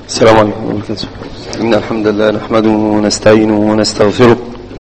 السلام عليكم ورحمة الله وبركاته. إن الحمد لله نحمده ونستعينه ونستغفره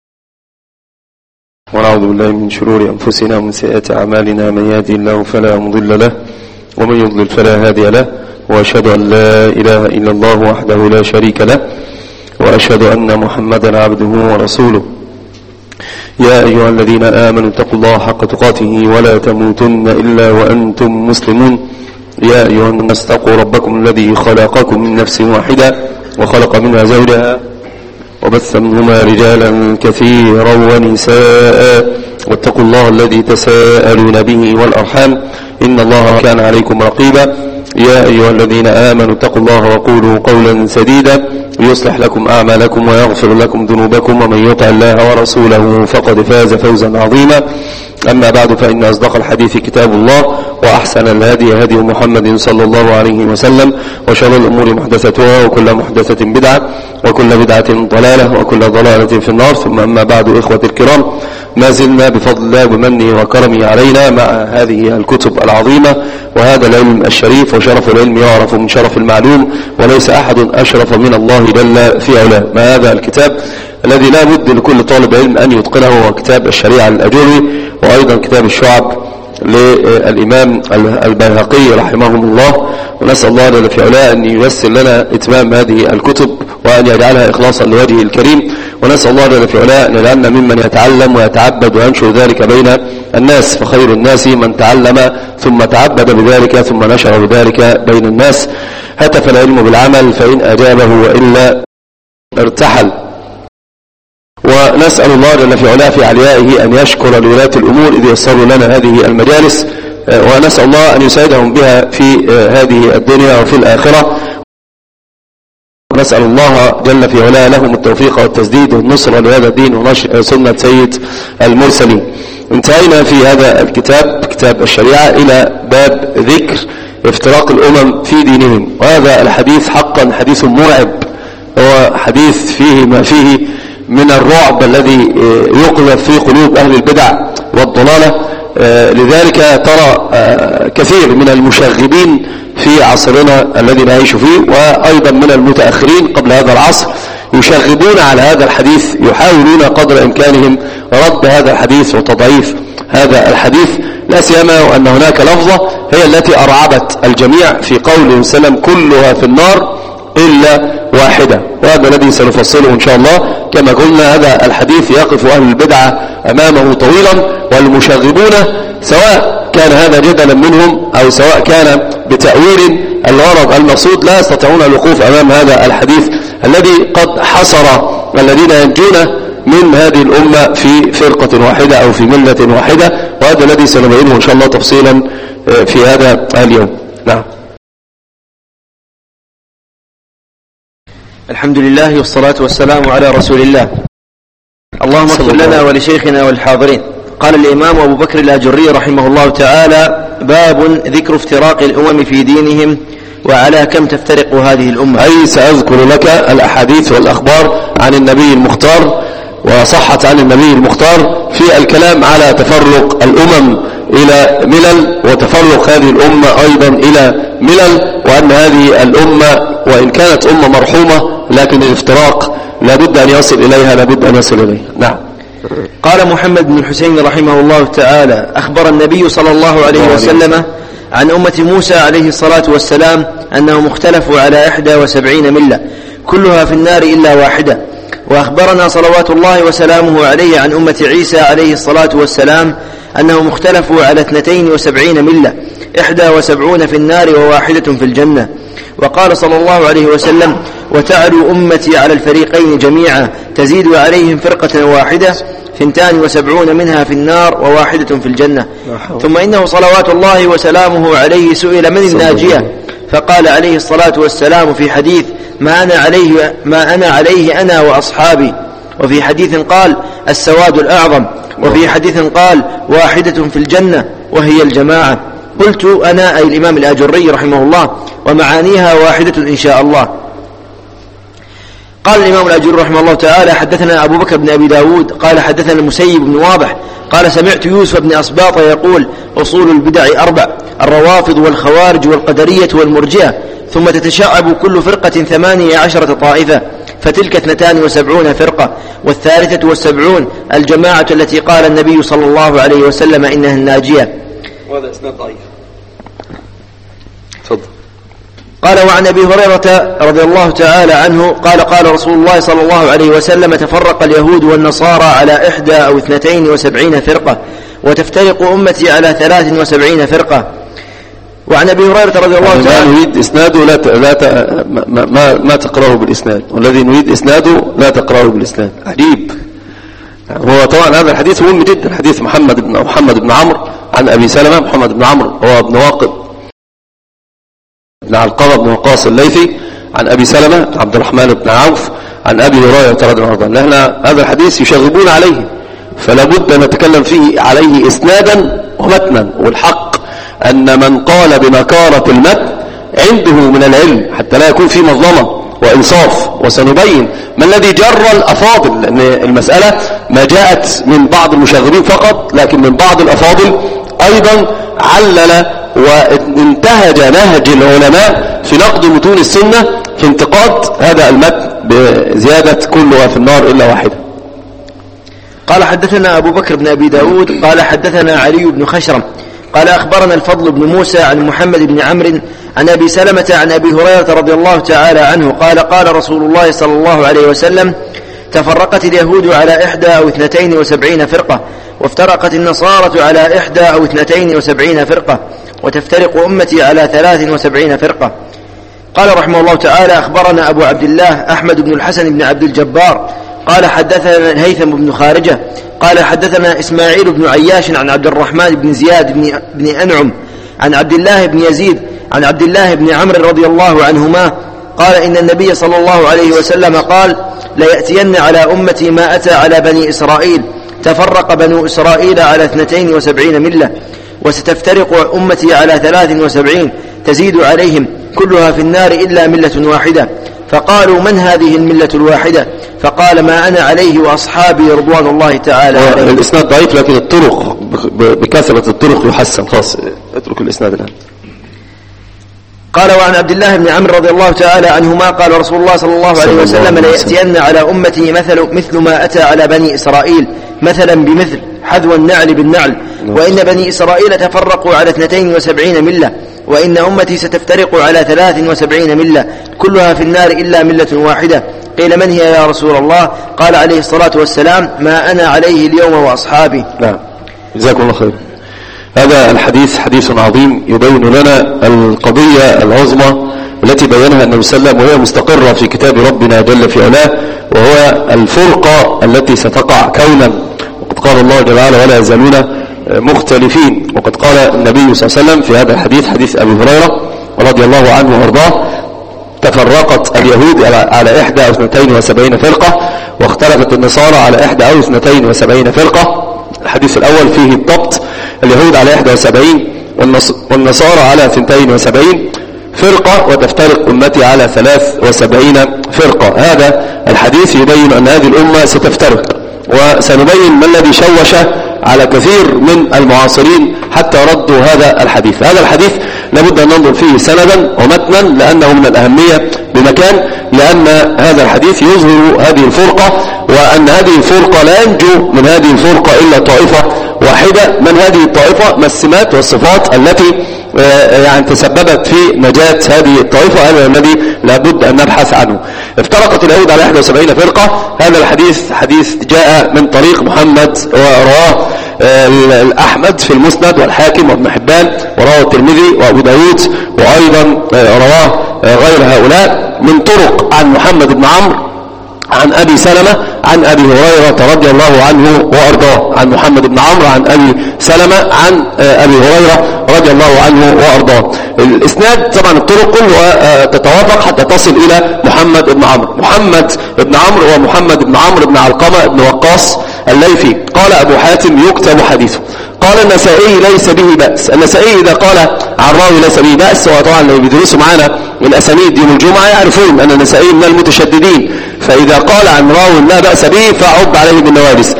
ونعوذ بالله من شرور أنفسنا ومن سيئات أعمالنا. من يهدي الله فلا مضل له ومن يضلل فلا هادي له، وأشهد أن لا إله إلا الله وحده لا شريك له، وأشهد أن محمدا عبده ورسوله. يا أيها الذين آمنوا اتقوا الله حق تقاته ولا تموتن إلا وأنتم مسلمون. يا أيها الناس اتقوا ربكم الذي خلقكم من نفس واحدة وخلق منها زوجها وبث منهما رجالا كثيرا ونساء، واتقوا الله الذي تساءلون به والأرحام إن الله كان عليكم رقيبا. يا أيها الذين آمنوا اتقوا الله وقولوا قولا سديدا يصلح لكم أعمالكم ويغفر لكم ذنوبكم، ومن يطع الله ورسوله فقد فاز فوزا عظيما. أما بعد، فإن أصدق الحديث كتاب الله، وأحسن الهدي هدي محمد صلى الله عليه وسلم، وشر الأمور محدثتها، وكل محدثة بدعة، وكل بدعة ضلالة، وكل ضلالة في النار. ثم أما بعد، إخوة الكرام، ما زلنا بفضل الله ومنه وكرمه علينا مع هذه الكتب العظيمة وهذا العلم الشريف. وشرف العلم يعرف من شرف المعلوم، وليس أحد أشرف من الله جل في علاه. ما هذا الكتاب الذي لا بد لكل طالب علم أن يتقنه هو كتاب الشريعة الأجوري، وأيضا كتاب الشعب للإمام البيهقي رحمه الله. ونسأل الله جل في علاه أن ييسر لنا إتمام هذه الكتب وأن يجعلها إخلاصا لوجهه الكريم. ونسأل الله جل في علاه أن يجعلنا ممن يتعلم ويتعبد وينشر ذلك بين الناس، فخير الناس من تعلم ثم تعبد بذلك ثم نشر بذلك بين الناس. هتف العلم بالعمل، فإن أجابه وإلا ارتحل. ونسأل الله جل في علاه في عليائه أن يشكر لولاة الأمور إذ يسروا لنا هذه المجالس، ونسأل الله أن يسعدهم بها في هذه الدنيا وفي الآخرة. نسأل الله جل في علاه لهم التوفيق والتسديد والنصر لهذا الدين ونشر سنة سيد المرسلين. انتهينا في هذا الكتاب، كتاب الشريعة، إلى باب ذكر افتراق الأمم في دينهم. وهذا الحديث حقا حديث مرعب، هو حديث فيه ما فيه من الرعب الذي يقذف في قلوب أهل البدع والضلالة. لذلك ترى كثير من المشغبين في عصرنا الذي نعيش فيه، وأيضا من المتأخرين قبل هذا العصر، يشغبون على هذا الحديث، يحاولون قدر إمكانهم رد هذا الحديث وتضعيف هذا الحديث، لا سيما وأن هناك لفظة هي التي أرعبت الجميع في قوله وسلم كلها في النار إلا واحدة. وهذا الذي سنفصله إن شاء الله. كما قلنا، هذا الحديث يقف أهل البدعة أمامه طويلا، والمشغبون سواء كان هذا جدلا منهم أو سواء كان بتأويل الغرض المقصود لا يستطيعون الوقوف أمام هذا الحديث الذي قد حصر الذين ينجون من هذه الأمة في فرقة واحدة أو في ملة واحدة. وهذا الذي سنبينه إن شاء الله تفصيلا في هذا اليوم. نعم. الحمد لله والصلاة والسلام على رسول الله. اللهم اغفر لنا ولشيخنا والحاضرين. قال الإمام أبو بكر الآجري رحمه الله تعالى: باب ذكر افتراق الأمم في دينهم، وعلى كم تفترق هذه الأمة. أي سأذكر لك الأحاديث والأخبار عن النبي المختار، وصحت عن النبي المختار في الكلام على تفرق الأمم إلى ملل، وتفرق هذه الأمة أيضا إلى ملل، وأن هذه الأمة وإن كانت أمة مرحومة لكن الافتراق لابد أن يصل إليها، لابد أن يصل إليها. نعم. قال محمد بن الحسين رحمه الله تعالى: أخبر النبي صلى الله عليه وسلم عن أمة موسى عليه الصلاة والسلام أنهم اختلفوا على 71 ملة كلها في النار إلا واحدة. وأخبرنا صلوات الله وسلامه عليه عن أمة عيسى عليه الصلاة والسلام أنهم اختلفوا على 72 ملة 71 في النار وواحدة في الجنة. وقال صلى الله عليه وسلم: وتعلو أمتي على الفريقين جميعا تزيد عليهم فرقة واحدة 72 منها في النار وواحدة في الجنة. ثم إنه صلوات الله وسلامه عليه سئل: من الناجية؟ فقال عليه الصلاة والسلام في حديث: ما أنا عليه أنا وأصحابي. وفي حديث قال: السواد الأعظم. وفي حديث قال: واحدة في الجنة وهي الجماعة. قلت أنا أي الإمام الآجري رحمه الله: ومعانيها واحدة إن شاء الله. قال الإمام الآجري رحمه الله تعالى: حدثنا أبو بكر بن أبي داود قال حدثنا المسيب بن واضح قال سمعت يوسف بن أسباط يقول: أصول البدع 4: الروافض والخوارج والقدرية والمرجئة. ثم تتشعب كل فرقة 18 طائفة، فتلك 72 فرقة، والثالثة والسبعون الجماعة التي قال النبي صلى الله عليه وسلم إنها الناجية. وهذا إسناد ضعيف. قال وعن أبي هريرة رضي الله تعالى عنه قال قال رسول الله صلى الله عليه وسلم تفرق اليهود والنصارى على 71 أو 72 فرقة، وتفترق أمتي على 73 فرقة. وعن أبي هريرة رضي الله تعالى ما نريد إسناده ما تقرأه بالإسناد، والذي نريد إسناده لا تقرأه بالإسناد. عجيب. هو طبعا هذا الحديث مهم جدا، حديث محمد بن عمرو عن أبي سلمة. محمد بن عمرو هو ابن واقد بن علقمة بن وقاص الليثي، عن أبي سلمة بن عبد الرحمن بن عوف، عن أبي هريرة رضي الله عنه. لأن هذا الحديث يشغبون عليه، فلا بد أن نتكلم فيه عليه إسنادا ومتنا. والحق أن من قال بنكارة المتن عنده من العلم حتى لا يكون فيه مظلمة وإنصاف. وسنبين ما الذي جر الأفاضل، لأن المسألة ما جاءت من بعض المشاغبين فقط، لكن من بعض الأفاضل أيضا علل وانتهج نهج العلماء في نقد متون السنة في انتقاد هذا المتن بزيادة كلها في النار إلا واحدة. قال حدثنا أبو بكر بن أبي داود قال حدثنا علي بن خشرم قال أخبرنا الفضل بن موسى عن محمد بن عمرو عن أبي سلمة عن أبي هريرة رضي الله تعالى عنه قال قال رسول الله صلى الله عليه وسلم تفرقت اليهود على 71 أو 72 فرقة، وافترقت النصارى على 71 أو 72 فرقة، وتفترق أمتي على 73 فرقة. قال رحمه الله تعالى أخبرنا أبو عبد الله أحمد بن الحسن بن عبد الجبار قال حدثنا الهيثم بن خارجة قال حدثنا إسماعيل بن عياش عن عبد الرحمن بن زياد بن أنعم عن عبد الله بن يزيد عن عبد الله بن عمرو رضي الله عنهما قال إن النبي صلى الله عليه وسلم قال ليأتين على أمتي ما أتى على بني إسرائيل، تفرق بنو إسرائيل على 72 ملة، وستفترق أمتي على 73 تزيد عليهم كلها في النار إلا ملة واحدة. فقالوا من هذه الملة الواحدة؟ فقال ما أنا عليه وأصحابي رضوان الله تعالى عليه. الإسناد ضعيف، لكن الطرق بكثرة الطرق يحسن. خلاص اترك الإسناد الآن. قال وعن عبد الله بن عمرو رضي الله تعالى عنهما قال رسول الله صلى الله عليه وسلم ليأتين على أمتي مثل ما أتى على بني إسرائيل مثلا بمثل حذو النعل بالنعل، وإن بني إسرائيل تفرقوا على 72 ملة، وإن أمتي ستفترق على 73 ملة كلها في النار إلا ملة واحدة. قيل من هي يا رسول الله؟ قال عليه الصلاة والسلام ما أنا عليه اليوم وأصحابي. نعم، جزاكم الله خير. هذا الحديث حديث عظيم يبين لنا القضية العظمى التي بينها النبي صلى الله عليه وسلم، وهي مستقرة في كتاب ربنا جل في علاه، وهو الفرقة التي ستقع كونا. وقد قال الله جل وعلا ولا يزالون مختلفين. وقد قال النبي صلى الله عليه وسلم في هذا الحديث، حديث أبي هريرة رضي الله عنه وارضاه، تفرقت اليهود على 71 أو 72 فرقة، واختلفت النصارى على 71 أو 72 فرقة. الحديث الأول فيه الضبط، اليهود على 71 والنصارى على 72 فرقة، وتفترق أمتي على 73 فرقة. هذا الحديث يبين أن هذه الأمة ستفترق، وسنبين ما الذي شوش على كثير من المعاصرين حتى ردوا هذا الحديث. هذا الحديث لابد أن ننظر فيه سندا ومتنا، لأنه من الأهمية بمكان، لأن هذا الحديث يظهر هذه الفرقة، وأن هذه الفرقة لا ينجو من هذه الفرقة إلا طائفة واحدة. من هذه الطائفة؟ ما السمات والصفات التي يعني تسببت في نجاة هذه الطائفة؟ هذا الذي لابد أن نبحث عنه. افترقت اليهود على 71 فرقة. هذا الحديث حديث جاء من طريق محمد، ورواه الأحمد في المسند والحاكم وابن حبان، ورواه الترمذي وأبو داود، وأيضا رواه غير هؤلاء من طرق عن محمد بن عمرو عن أبي سلمة عن أبي هريرة رضي الله عنه وأرضاه. عن محمد بن عمرو عن أبي سلمة عن أبي هريرة رضي الله عنه وأرضاه. الإسناد طبعا الطرق كلها تتوافق حتى تصل إلى محمد بن عمرو. محمد بن عمرو هو محمد بن عمرو بن علقمة بن وقاص الليثي. قال أبو حاتم يكتب حديثه. قال النسائي ليس به بأس. النسائي إذا قال عن راوي ليس به بأس، وطبعا اللي بيدرسوا معنا الأسانيد يوم الجمعة يعرفون أن النسائي من المتشددين، فإذا قال عن راوي لا بأس به فعب عليه بالنوارس.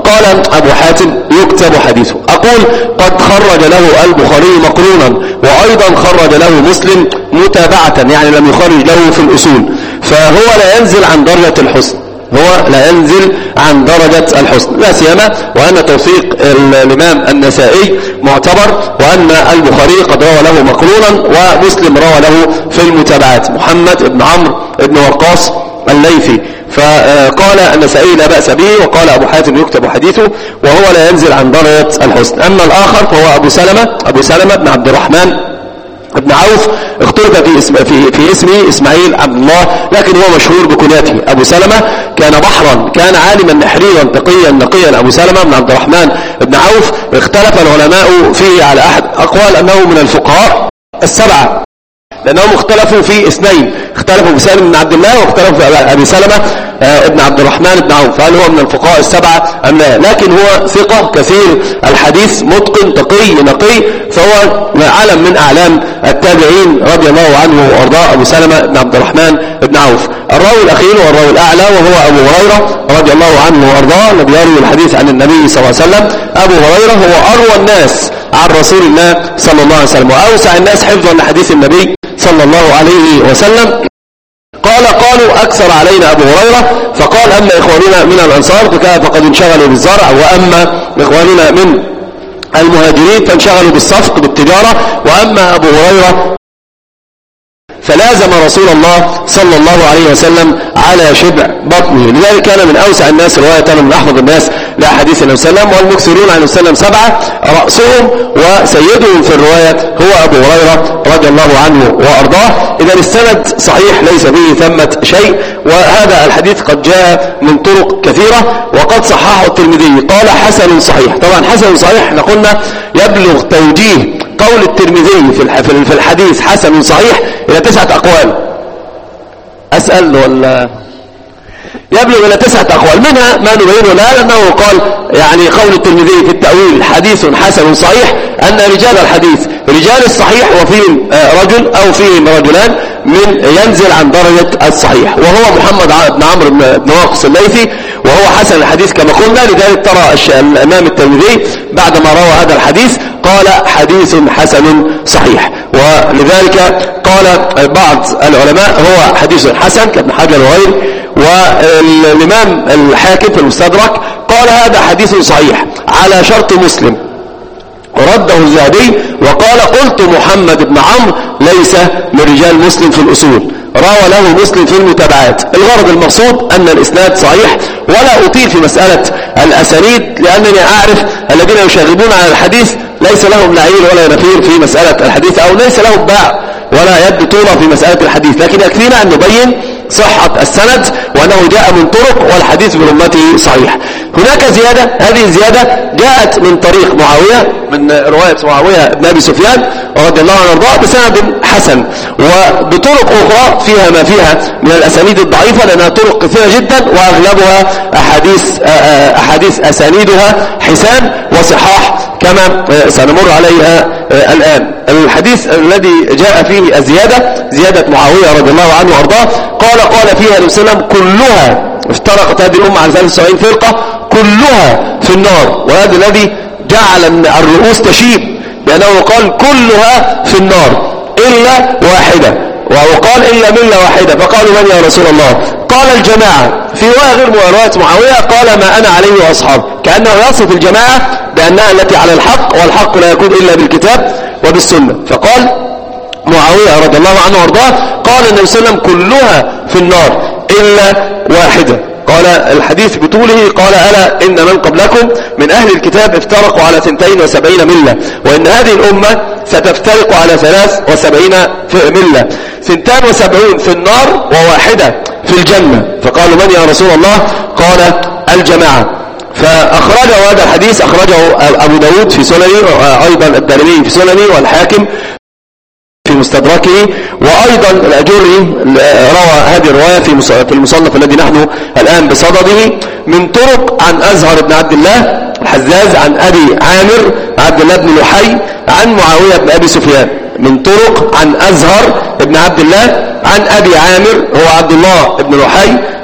فقال أبو حاتم يكتب حديثه. أقول قد خرج له البخاري مقرونا، وأيضا خرج له مسلم متابعة، يعني لم يخرج له في الأصول، فهو لا ينزل عن درجة الحسن، هو لا ينزل عن درجة الحسن، لا سيما وأن توثيق الإمام النسائي معتبر، وأن البخاري قد روى له مقرونا ومسلم روى له في المتابعات محمد بن عمرو بن وقاص الليثي. فقال النسائي لا بأس به، وقال أبو حاتم يكتب حديثه وهو لا ينزل عن درجة الحسن. أما الآخر فهو أبو سلمة بن عبد الرحمن ابن عوف، اختلف في اسمه إسماعيل عبد الله، لكن هو مشهور بكنيته أبو سلمة. كان بحرا، كان عالما نحريا تقيا نقيا أبو سلمة بن عبد الرحمن ابن عوف. اختلف العلماء فيه على أحد أقوال أنه من الفقهاء السبعة، لأنهم اختلفوا في اثنين، اختلفوا في سالم بن عبد الله، واختلفوا في أبي سلمة ابن عبد الرحمن بن عوف، فهل هو من الفقهاء السبعة أم لا؟ لكن هو ثقة كثير الحديث، متقن تقي نقي، فهو علم من أعلام التابعين رضي الله عنه وأرضاه أبو سلمة بن عبد الرحمن بن عوف. الراوي الأخير والراوي الأعلى وهو أبو هريرة رضي الله عنه وأرضاه، الذي يروي الحديث عن النبي صلى الله عليه وسلم. أبو هريرة هو أروى الناس عن رسول الله صلى الله عليه وسلم، وأوسع الناس حفظا لحديث النبي صلى الله عليه وسلم. قالوا أكثر علينا أبو هريرة، فقال أما إخواننا من الأنصار فقد انشغلوا بالزرع، وأما إخواننا من المهاجرين فانشغلوا بالصفق بالتجارة، وأما أبو هريرة فلازم رسول الله صلى الله عليه وسلم على شبع بطنه، لذلك كان من أوسع الناس رواية من أحفظ الناس لحديث النبي صلى الله عليه وسلم. والمكثرون عن السلام سبعة، رأسهم وسيدهم في الرواية هو أبو هريرة رضي الله عنه وأرضاه. إذا السند صحيح ليس به ثمة شيء، وهذا الحديث قد جاء من طرق كثيرة، وقد صححه الترمذي قال حسن صحيح. طبعا حسن صحيح احنا قلنا يبلغ توجيه قول الترمذي في الحديث حسن صحيح إلى 9 أقوال. أسأل ولا يبلغ إلى 9 أقوال، منها ما نبينه الآن أنه قال يعني قول الترمذي في التأويل حديث حسن صحيح، أن رجال الحديث رجال الصحيح وفيهم رجل أو فيهم رجلان من ينزل عن درجة الصحيح، وهو محمد بن عمرو بن وقاص الليثي، وهو حسن الحديث كما قلنا. لذلك ترى الإمام الترمذي بعدما روى هذا الحديث قال حديث حسن صحيح، ولذلك قال بعض العلماء هو حديث حسن كابن حجر وغيره. والإمام الحاكم في المستدرك قال هذا حديث صحيح على شرط مسلم، ورده الذهبي وقال قلت محمد بن عمرو ليس من رجال مسلم في الأصول، روى له مسلم في المتابعات. الغرض المقصود أن الإسناد صحيح، ولا أطيل في مسألة الأسانيد لأنني أعرف الذين يشاغبون على الحديث ليس لهم لعيل ولا نفير في مسألة الحديث، أو ليس لهم باع ولا يد طولة في مسألة الحديث، لكن يكفينا أن نبين صحة السند وأنه جاء من طرق والحديث برمته صحيح. هناك زيادة، هذه الزيادة جاءت من طريق معاوية، من رواية معاوية بن أبي سفيان رضي الله عنه وارضاه بسند حسن، وبطرق أخرى فيها ما فيها من الأسانيد الضعيفة، لأنها طرق كثيرة جدا وأغلبها أحاديث أسانيدها حسان وصحاح كما سنمر عليها الآن. الحديث الذي جاء فيه الزيادة زيادة معاوية رضي الله عنه وارضاه، قال فيها النبي صلى الله عليه وسلم كلها، افترقت هذه الأمة على 73 فرقة كلها في النار، وهذا الذي جعل الرؤوس تشيب، لأنه قال كلها في النار إلا واحدة، وقال إلا ملة واحدة، فقالوا من يا رسول الله؟ قال الجماعة. في رواية غير رواية معاوية قال ما أنا عليه وأصحابي، كأنه يصف الجماعة بأنها التي على الحق، والحق لا يكون إلا بالكتاب وبالسنة. فقال معاوية رضي الله عنه وارضاه قال النبي صلى الله عليه وسلم كلها في النار إلا واحدة. قال الحديث بطوله قال ألا إن من قبلكم من أهل الكتاب افترقوا على 72 ملة، وإن هذه الأمة ستفترق على 73 ملة، 72 في النار وواحدة في الجنة. فقالوا من يا رسول الله؟ قال الجماعة. فأخرجه هذا الحديث، أخرجه أبو داود في سننه، أيضا الدارمي في سننه، والحاكم في مستدركه، وأيضا الأجري روى هذه الرواية في المصنف الذي نحن الآن بصدده من طرق عن أزهر بن عبد الله الحزاز عن أبي عامر عبد الله بن لحي عن معاوية بن أبي سفيان، من طرق عن أزهر بن عبد الله عن أبي عامر هو عبد الله بن لحي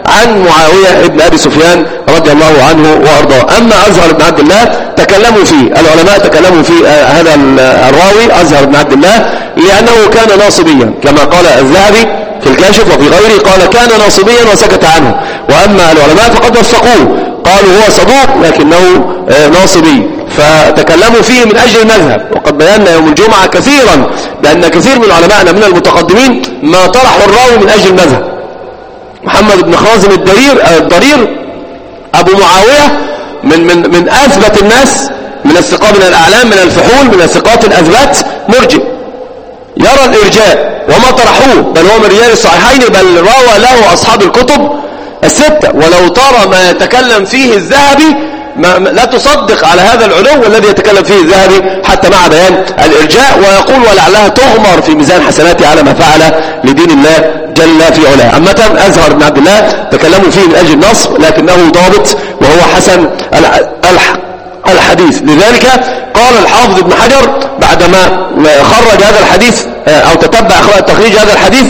عن معاوية ابن أبي سفيان رضي الله عنه وأرضاه. أما أزهر بن عبد الله تكلموا فيه العلماء، تكلموا في هذا الراوي أزهر بن عبد الله لأنه كان ناصبيا كما قال الذهبي في الكاشف وفي غيره، قال كان ناصبيا وسكت عنه. وأما العلماء فقد وثقوه، قالوا هو صدوق لكنه ناصبي، فتكلموا فيه من أجل المذهب. وقد بينا يوم الجمعة كثيرا بأن كثير من علمائنا من المتقدمين ما طرحوا الراوي من أجل المذهب. محمد بن خازم الضرير أبو معاوية من أثبت الناس، من الثقات، من الأعلام، من الفحول، من الثقات الأثبات، مرجئ يرى الإرجاء وما طرحوه، بل هو من رجال الصحيحين، بل روى له أصحاب الكتب الستة. ولو ترى ما يتكلم فيه الذهبي لا تصدق على هذا العلو الذي يتكلم فيه الذهبي حتى مع بيان الإرجاء، ويقول ولعلها تغمر في ميزان حسناته على ما فعل لدين الله جل في علاه. أما أزهر بن عبد الله تكلموا فيه من أجل النصب، لكنه ضابط وهو حسن الحديث. لذلك قال الحافظ ابن حجر بعدما خرج هذا الحديث أو تتبع تخريج هذا الحديث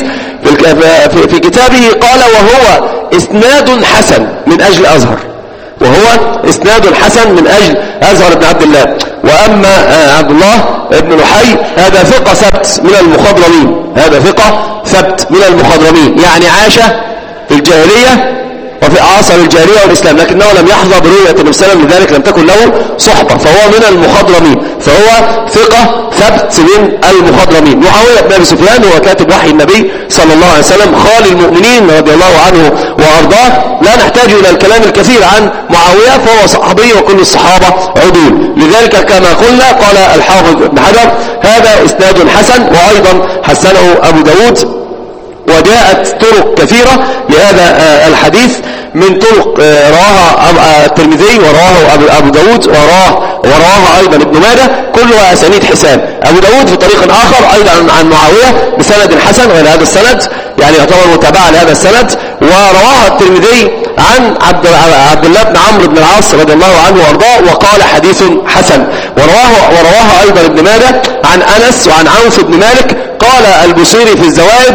في كتابه، قال وهو إسناد حسن من أجل أزهر، وهو إسناد حسن من أجل أزهر بن عبد الله. وأما عبد الله بن لحي هذا ثقة ثبت من المخضرمين، هذا ثقة ثبت من المخضرمين، يعني عاش في الجاهلية وفي عصر الجاهلية والإسلام، لكنه لم يحظى برؤية النبي صلى الله عليه وسلم، لذلك لم تكن له صحبة، فهو من المخضرمين، فهو ثقة ثبت من المخضرمين. معاوية بن أبي سفيان هو كاتب وحي النبي صلى الله عليه وسلم، خال المؤمنين رضي الله عنه وأرضاه، لا نحتاج إلى الكلام الكثير عن معاوية، فهو صحابي وكل الصحابة عدول. لذلك كما قلنا قال الحافظ ابن حجر هذا إسناد حسن، وأيضا حسنه أبو داود، وجاءت طرق كثيرة لهذا الحديث من طرق رواها الترمذي ورواه أبو داود ورواها أيضا ابن ماجه، كلها أسانيد حسان. أبو داود في طريق آخر أيضا عن معاوية بسند حسن غير هذا السند، يعني يعتبر متابعة لهذا السند، ورواها الترمذي عن عبد الله بن عمرو بن العاص رضي الله عنه وارضاه وقال حديث حسن. ورواها أيضا ابن ماجه عن أنس وعن عوف بن مالك، قال البصيري في الزوائد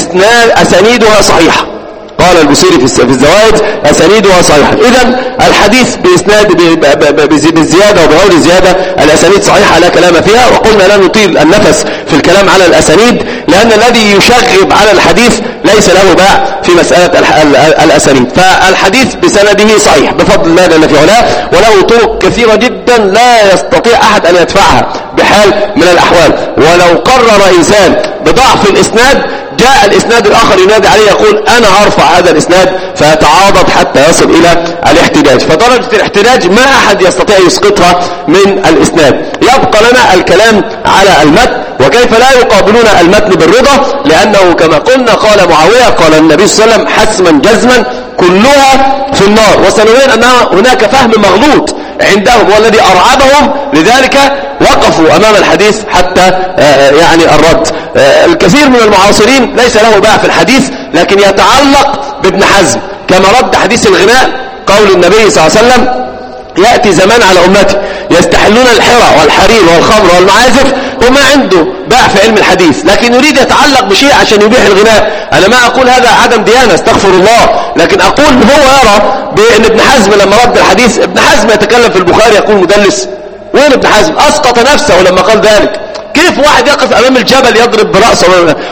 أسانيدها صحيحة، قال البصيري في الزوائد أسانيدها صحيحة. إذن الحديث بإسناد بالزيادة وبغير زيادة الأسانيد صحيحة لا كلام فيها. وقلنا لا نطيل النفس في الكلام على الأسانيد، لأن الذي يشغب على الحديث ليس له باع في مسألة الأسانيد. فالحديث بسنده صحيح بفضل الله جل في علاه، وله طرق كثيرة جدا لا يستطيع أحد أن يدفعها بحال من الأحوال. ولو قرر إنسان بضعف الإسناد جاء الإسناد الآخر ينادي عليه يقول أنا أرفع هذا الإسناد، فيتعاضد حتى يصل إلى الاحتجاج. فدرجة الاحتجاج ما أحد يستطيع يسقطها من الإسناد. يبقى لنا الكلام على المتن وكيف لا يقابلون المتن بالرضا، لأنه كما قلنا قال معاوية قال النبي صلى الله عليه وسلم حسما جزما كلها في النار. وسنبين أن هناك فهم مغلوط عندهم والذي أرعبهم، لذلك وقفوا أمام الحديث حتى يعني الرد. الكثير من المعاصرين ليس له باع في الحديث، لكن يتعلق بابن حزم كما رد حديث الغناء، قول النبي صلى الله عليه وسلم يأتي زمان على أمتي يستحلون الحرى والحرير والخمر والمعازف، وما عنده باع في علم الحديث، لكن يريد يتعلق بشيء عشان يبيح الغناء. أنا ما أقول هذا عدم ديانة، استغفر الله، لكن أقول هو يرى بأن ابن حزم لما رد الحديث، ابن حزم يتكلم في البخاري يقول مدلس. وين ابن حزم؟ أسقط نفسه لما قال ذلك. كيف واحد يقف أمام الجبل يضرب برأسه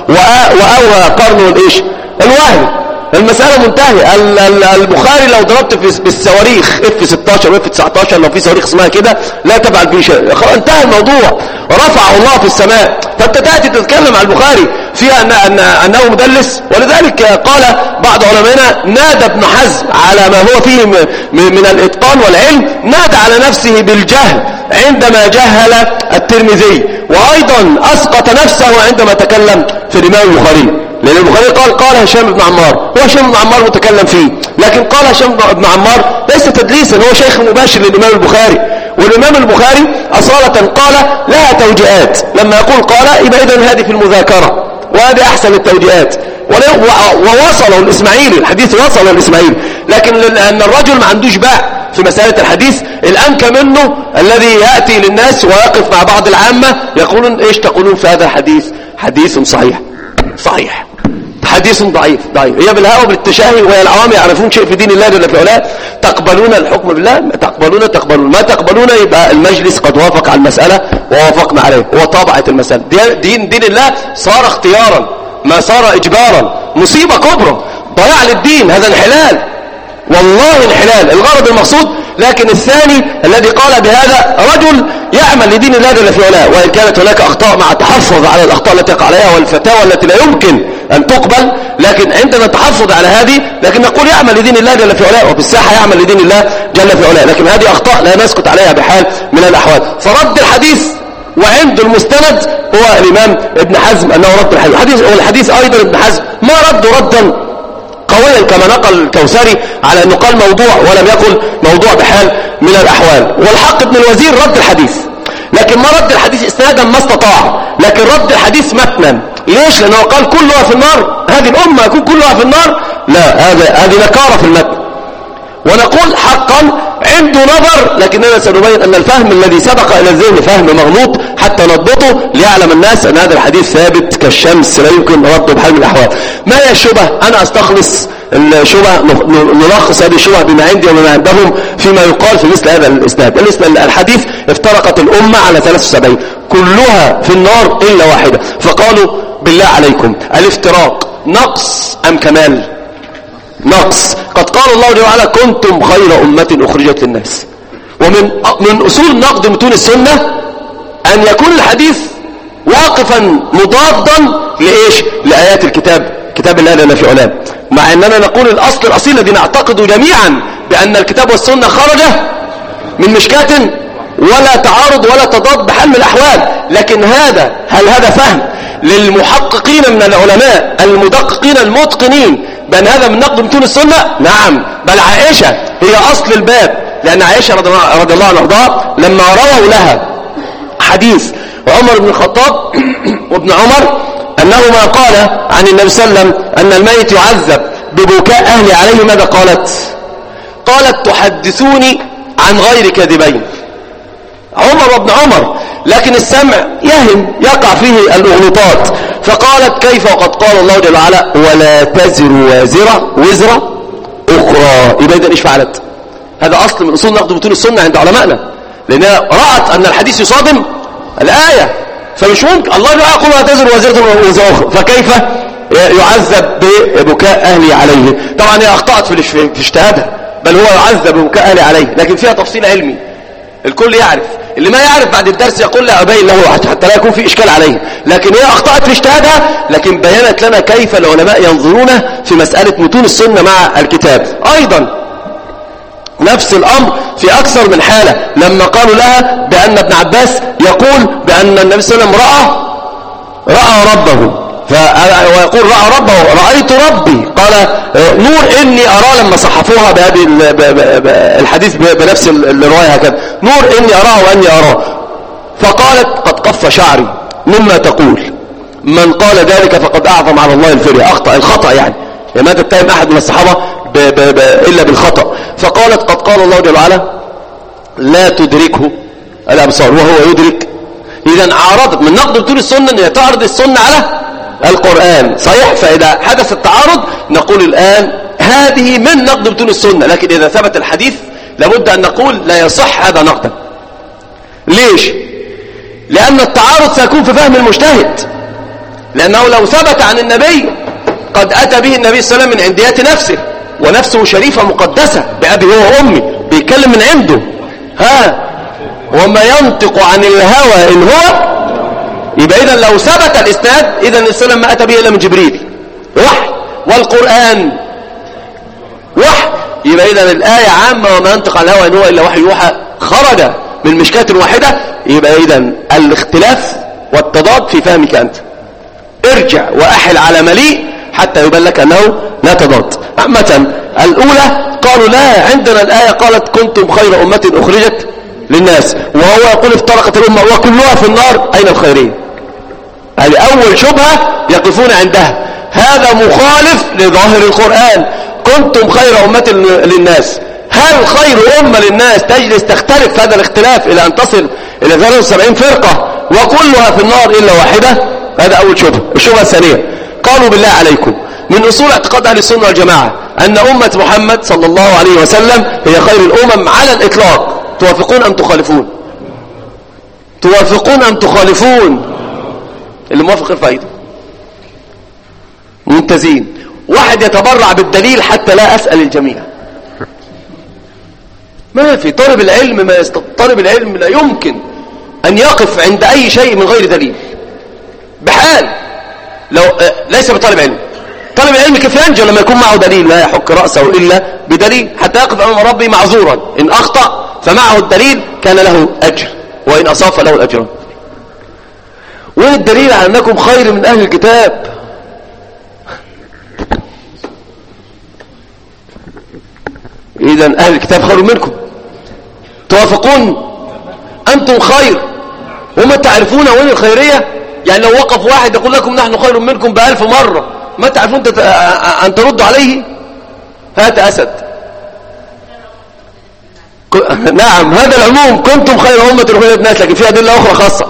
وأوهى قرنه الإيش الواهي؟ المسألة منتهية. البخاري لو ضربت بالصواريخ F-16 و F-19 لو في صواريخ اسمها كده لا تفعل فيه شيء، انتهى الموضوع، رفعه الله في السماء. فانت تأتي تتكلم عن البخاري فيها أنه مدلس. ولذلك قال بعض علمائنا نادى ابن حزم على ما هو فيه من الإتقان والعلم، نادى على نفسه بالجهل عندما جهل الترمذي، وأيضا أسقط نفسه عندما تكلم في الإمام البخاري، لأن البخاري قال هشام بن عمار، هو هشام بن عمار متكلم فيه، لكن قال هشام بن عمار ليس تدليسا، هو شيخ مباشر للإمام البخاري. والإمام البخاري أصالة قال لها توجيهات، لما يقول قال يبقى إذن هذه في المذاكرة، وهذه أحسن التوجيهات. ووصله الإسماعيلي، الحديث وصله الإسماعيلي، لكن لأن الرجل ما عندوش باع في مسألة الحديث، الأنكى منه الذي يأتي للناس ويقف مع بعض العامة يقولون إيش تقولون في هذا الحديث؟ حديث صحيح. حديث ضعيف. هي بالهوى بالتشاهي، وهي العوام يعرفون شيء في دين الله جل في علاه. تقبلون الحكم بالله؟ تقبلون ما تقبلون يبقى المجلس قد وافق على المسألة ووافقنا عليه وطابعت المسألة. دين الله صار اختيارا ما صار اجبارا. مصيبة كبرى، ضياع للدين، هذا انحلال، والله انحلال الغرض المقصود. لكن الثاني الذي قال بهذا رجل يعمل لدين الله جل في علاه، وإن كانت هناك أخطاء مع التحفظ على الأخطاء التي يقع عليها والفتاوى التي لا يمكن أن تقبل، لكن عندنا تحفظ على هذه، لكن نقول يعمل لدين الله جل في علاه، وفي الساحة يعمل لدين الله جل في علاه. لكن هذه أخطاء لا نسكت عليها بحال من الأحوال. فرد الحديث وعند المستند هو الإمام ابن حزم أنه رد الحديث. والحديث أيضا ابن حزم ما رد ردا قويا كما نقل الكوثري على أنه قال موضوع، ولم يقل موضوع بحال من الأحوال. والحق ابن الوزير رد الحديث، لكن ما رد الحديث إسنادا ما استطاع، لكن رد الحديث متنا. ليش؟ لأنه قال كلها في النار، هذه الأمة يكون كلها في النار؟ لا، هذه نكارة في المتن. ونقول حقا عنده نظر، لكننا سنبين أن الفهم الذي سبق إلى الذهن فهم مغلوط حتى نضبطه ليعلم الناس أن هذا الحديث ثابت كالشمس لا يمكن رده بحال من الأحوال. ما هي الشبه؟ أنا أستخلص الشبه، نلخص هذه الشبه بما عندي وما عندهم فيما يقال في مثل هذا الإسناد. الحديث افترقت الأمة على 73 كلها في النار إلا واحدة. فقالوا بالله عليكم الافتراق نقص أم كمال؟ نقص. قد قال الله جل وعلا كنتم خير أمة أخرجت للناس. ومن أصول نقد متون السنة أن يكون الحديث واقفا مضادا لإيش؟ لآيات كتاب الله جل في علاه. مع أننا نقول الأصل الذي نعتقد جميعا بأن الكتاب والسنة خرج من مشكاة ولا تعارض ولا تضاد بحال من الأحوال. لكن هل هذا فهم للمحققين من العلماء المدققين المتقنين بأن هذا من نقد متون السنة؟ نعم، بل عائشة هي أصل الباب، لأن عائشة رضي الله عنها وارضاها لما رووا لها حديث عمر بن الخطاب وابن عمر أنهما قال عن النبي صلى الله عليه وسلم أن الميت يعذب ببكاء أهل عليه، ماذا قالت؟ تحدثوني عن غير كاذبين. عمر وابن عمر، لكن السمع يقع فيه الأغلطات. فقالت كيف وقد قال الله جل وعلا ولا تزر وازرة وزر أخرى. يبقى إذن إيش فعلت؟ هذا أصل من أصول نقد متون السنة عند علمائنا، لأنها رأت أن الحديث يصادم الآية. فمش ممكن الله جل وعلا يقول ولا تزر وازرة وزر أخرى، فكيف يعذب ببكاء أهلي عليه؟ طبعا هي أخطأت في اجتهادها، بل هو يعذب ببكاء أهلي عليه، لكن فيها تفصيل علمي الكل يعرف. اللي ما يعرف بعد الدرس يقول لا أبين له حتى لا يكون في إشكال عليه. لكن هي أخطأت في اجتهادها، لكن بيّنت لنا كيف العلماء ينظرون في مسألة متون السنة مع الكتاب. أيضا نفس الأمر في أكثر من حالة، لما قالوا لها بأن ابن عباس يقول بأن النبي صلى الله عليه وسلم رأى ربه، ويقول رأى ربه رأيت ربي، قال نور إني أرى، لما صحفوها بهذه الحديث بنفس الرواية هكذا، نور إني أراه وأني أراه. فقالت قد قف شعري مما تقول، من قال ذلك فقد أعظم على الله الفرية. أخطأ الخطأ يعني ما تتهم أحد من الصحابة إلا بالخطأ. فقالت قد قال الله جل وعلا لا تدركه الأبصار وهو يدرك. إذا عارضت من نقد متون السنة أن تعرض السنة على القرآن، صحيح؟ فإذا حدث التعارض نقول الآن هذه من نقد متون السنة، لكن إذا ثبت الحديث لابد أن نقول لا يصح هذا نقدا. ليش؟ لأن التعارض سيكون في فهم المجتهد، لأنه لو ثبت عن النبي قد أتى به النبي صلى الله عليه وسلم من عنديات نفسه، ونفسه شريفة مقدسة بأبي هو وأمي، بيتكلم من عنده، وما ينطق عن الهوى إن هو، يبقى إذن لو ثبت الإسناد إذن النبي صلى الله عليه وسلم ما أتى به إلا من جبريل وحي، والقرآن وحي، يبقى إذن الآية عامة وما ينطق عن الهوى إن هو إلا وحي يوحى خرج من مشكاة واحدة. يبقى إذن الاختلاف والتضاد في فهمك أنت، ارجع وأحل على مليء حتى يبان لك أنه لا تضاد. عامة الأولى قالوا لا، عندنا الآية قالت كنتم خير أمة أخرجت للناس، وهو يقول افترقت الأمة وكلها في النار، أين الخيرية؟ هذه أول شبهة يقفون عندها. هذا مخالف لظاهر القرآن، كنتم خير أمة للناس. هل خير أمة للناس تجلس تختلف هذا الاختلاف إلى أن تصل إلى 73 فرقة وكلها في النار إلا واحدة؟ هذا أول شبهة. الشبهة الثانية قالوا بالله عليكم من أصول اعتقاد أهل السنة والجماعة أن أمة محمد صلى الله عليه وسلم هي خير الأمم على الإطلاق. توافقون أم تخالفون؟ توافقون أم تخالفون؟ اللي موافق ارفع ايده. ممتازين. واحد يتبرع بالدليل حتى لا أسأل الجميع. ما في طالب العلم طالب العلم لا يمكن أن يقف عند أي شيء من غير دليل بحال. لو ليس بطالب علم. طالب العلم كيف ينجو لما يكون معه دليل؟ لا يحك رأسه إلا بدليل حتى يقف أمام ربي معذورا. إن أخطأ فمعه الدليل كان له أجر، وإن أصاب فله الأجر. وين الدليل على أنكم خير من أهل الكتاب؟ إذن أهل الكتاب خير منكم. توافقون؟ أنتم خير وما تعرفون وين الخيرية؟ يعني لو وقف واحد يقول لكم نحن خير منكم ب1000 مرة ما تعرفون أن تردوا عليه؟ هات أسد. نعم هذا العموم. كنتم خير أمة أخرجت للناس، لكن في أدلة أخرى خاصة.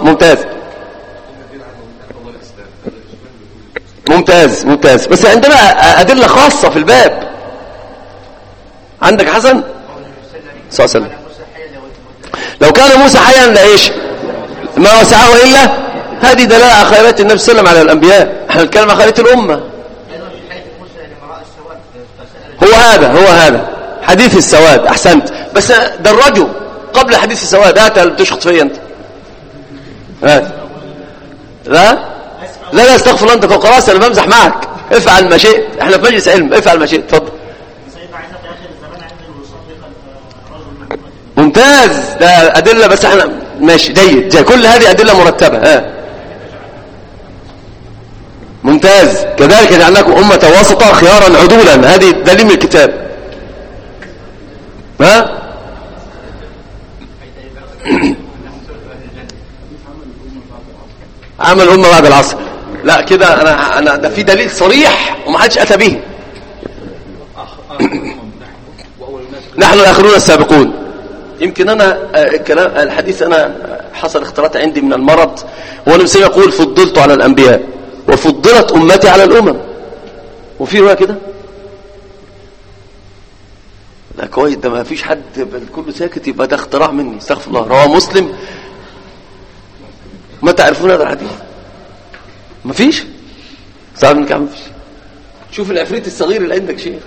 ممتاز. بس عندنا أدلة خاصة في الباب. عندك حسن صلى الله عليه وسلم لو كان موسى حيا لإيش ما وسعه إلا. هذه دلالة على خيرات النبي صلى الله عليه وسلم على الأنبياء. احنا نتكلم عن خيرات الأمة. هو هذا حديث السواد. أحسنت. بس درجوا قبل حديث السواد. هات تشخط فيا أنت. هات. لا استغفر انت فوق راسي، انا بمزح معك. افعل ما شئت، احنا في مجلس علم. افعل ما شئت. اتفضل. ممتاز. ده ادله بس احنا ماشي جيد. كل هذه ادله مرتبه. ممتاز. كذلك جعلناكم امه وسطا خيارا عدولا. هذه دليل من الكتاب. عمل امه بعد العصر. لا كده انا ده في دليل صريح وما حدش اتى به. نحن الاخرون السابقون. يمكن انا الكلام الحديث انا حصل اختلاط عندي من المرض. هو النبي يقول فضلت على الانبياء وفضلت امتي على الامم. وفي روايه كده. لا كويس. ده ما فيش حد كله ساكت يبقى ده اختراع مني. استغفر الله. رواه مسلم. ما تعرفون هذا الحديث؟ ما فيش. صعب منك. ما فيش. شوف العفريت الصغير اللي عندك شيء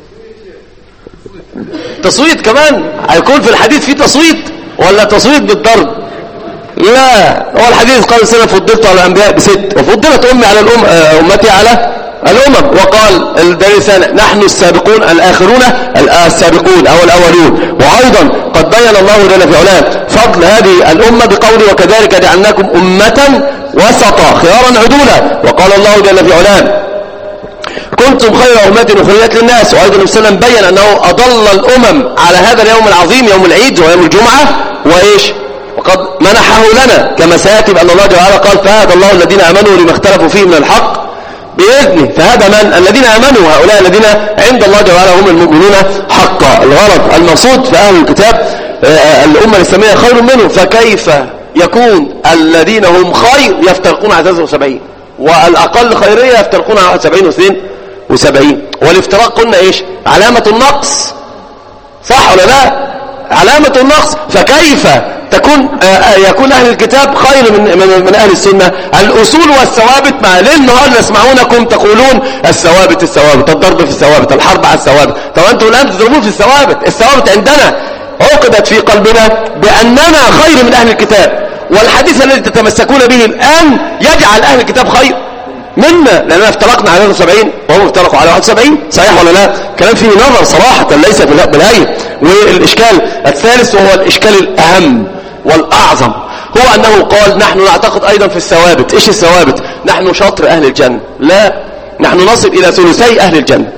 تصويت كمان. هيكون في الحديث في تصويت ولا تصويت بالضرب؟ لا. هو الحديث قال سنة فضلت على الأنبياء ب6 وفضلت أمي على أمتي على الأمم. وقال الدليل الثاني نحن السابقون الآخرون السابقون أو الأولون. وأيضا قد بين الله جل في علاه فضل هذه الأمة بقوله وكذلك جعلناكم أمة وسطا خيارا عدولا. وقال الله جل في علاه كنتم خير أمة أخرجت للناس. وأيضا النبي صلى الله عليه وسلم بين أنه أضل الأمم على هذا اليوم العظيم يوم العيد ويوم الجمعة. وإيش وقد منحه لنا كما سيأتي بأن الله تعالى قال فهذا الله الذين آمنوا لما اختلفوا فيه من الحق بإذنه. فهذا من الذين آمنوا هؤلاء الذين عند الله تعالى هم المؤمنون حقا. الغرض المقصود في أهل الكتاب الأمة الإسلامية خير منهم. فكيف يكون الذين هم خير يفترقون على 73 والأقل خيرية يفترقون على 71 و72 والافتراق قلنا إيش علامة النقص. صح ولا لا؟ علامة النقص. فكيف يكون أهل الكتاب خير من أهل السنة؟ الأصول والثوابت مع ليل نهار نسمعونكم تقولون الثوابت الضرب في الثوابت الحرب على الثوابت. طب أنتم الآن تضربون في الثوابت. الثوابت عندنا عقدت في قلبنا بأننا خير من أهل الكتاب. والحديث الذي تتمسكون به الآن يجعل أهل الكتاب خير منا لأننا افترقنا على 71 وهم افترقوا على 71. صحيح ولا لا؟ كلام فيه نظر صراحة ليس بالهي. والإشكال الثالث وهو الإشكال الأهم والأعظم هو أنه قال نحن نعتقد أيضا في الثوابت. إيش الثوابت؟ نحن شطر أهل الجنة. لا، نحن نصل إلى ثلثي أهل الجنة.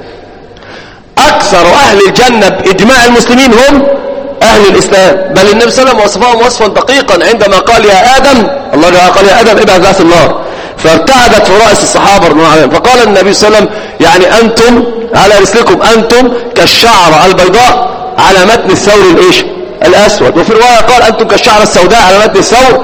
أكثر أهل الجنة بإجماع المسلمين هم أهل الإسلام. بل النبي صلى الله عليه وسلم وصفهم وصفا دقيقا عندما قال يا آدم الله تعالى قال يا آدم ابعث بعث النار فارتعدت في رأس الصحابة رضي الله عنهم. فقال النبي صلى الله عليه وسلم يعني أنتم على رسلكم أنتم كالشعر البيضاء على متن الثور الإيش الأسود. وفي رواية قال أنتم كالشعر السوداء على متن الثور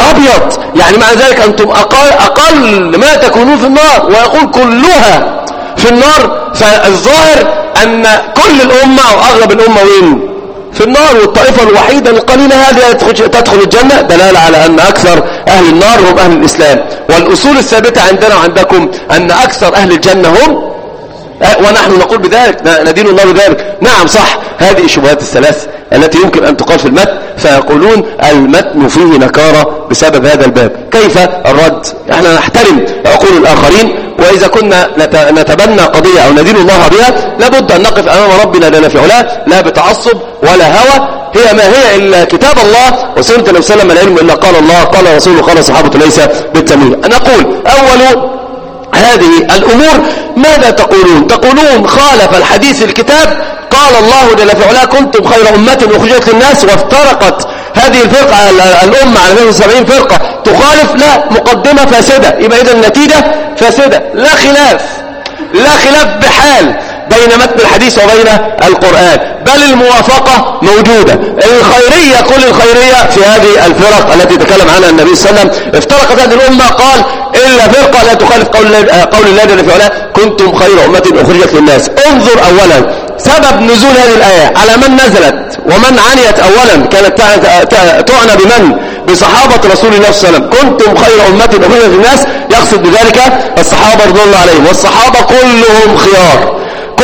الأبيض. يعني مع ذلك أنتم أقل ما تكونون في النار. ويقول كلها في النار، فالظاهر أن كل الأمة أو أغلب الأمة وين؟ في النار، والطائفة الوحيدة القليلة هذه تدخل الجنة، دلالة على أن أكثر أهل النار هم أهل الإسلام. والأصول الثابتة عندنا وعندكم أن أكثر أهل الجنة هم، ونحن نقول بذلك، ندين الله بذلك. نعم صح، هذه الشبهات الثلاث التي يمكن أن تقال في المتن، فيقولون المتن فيه نكارة بسبب هذا الباب. كيف الرد؟ احنا نحترم عقول الآخرين، وإذا كنا نتبنى قضية أو ندين الله بها لابد أن نقف أمام ربنا جل في علاه، لا بتعصب ولا هوى. هي ما هي إلا كتاب الله وسنة النبي صلى الله عليه وسلم، العلم إلا قال الله قال رسوله قال صحابته ليس بالتمويه. نقول أول هذه الأمور ماذا تقولون؟ تقولون خالف الحديث الكتاب. قال الله جل في علاه كنتم خير أمة أخرجت للناس، وافترقت هذه الفرقة الأمة على 72 فرقة تخالف، لا، مقدمة فاسدة، يبقى إذا النتيجة فاسدة. لا خلاف بحال بين متن الحديث وبين القرآن، بل الموافقة موجودة. الخيرية، كل الخيرية في هذه الفرق التي تكلم عنها النبي صلى الله عليه وسلم. افترقت هذه الأمة قال إلا فرقة لا تخالف قول الله جل في علاه كنتم خير أمة أخرجت للناس. انظر أولا سبب نزول هذه الآية، على من نزلت ومن عنيت. أولا كانت تعنى بمن؟ بصحابة رسول الله صلى الله عليه وسلم. كنتم خير أمة أخرجت للناس، يقصد بذلك الصحابة رضي الله عليهم، والصحابة كلهم خيار،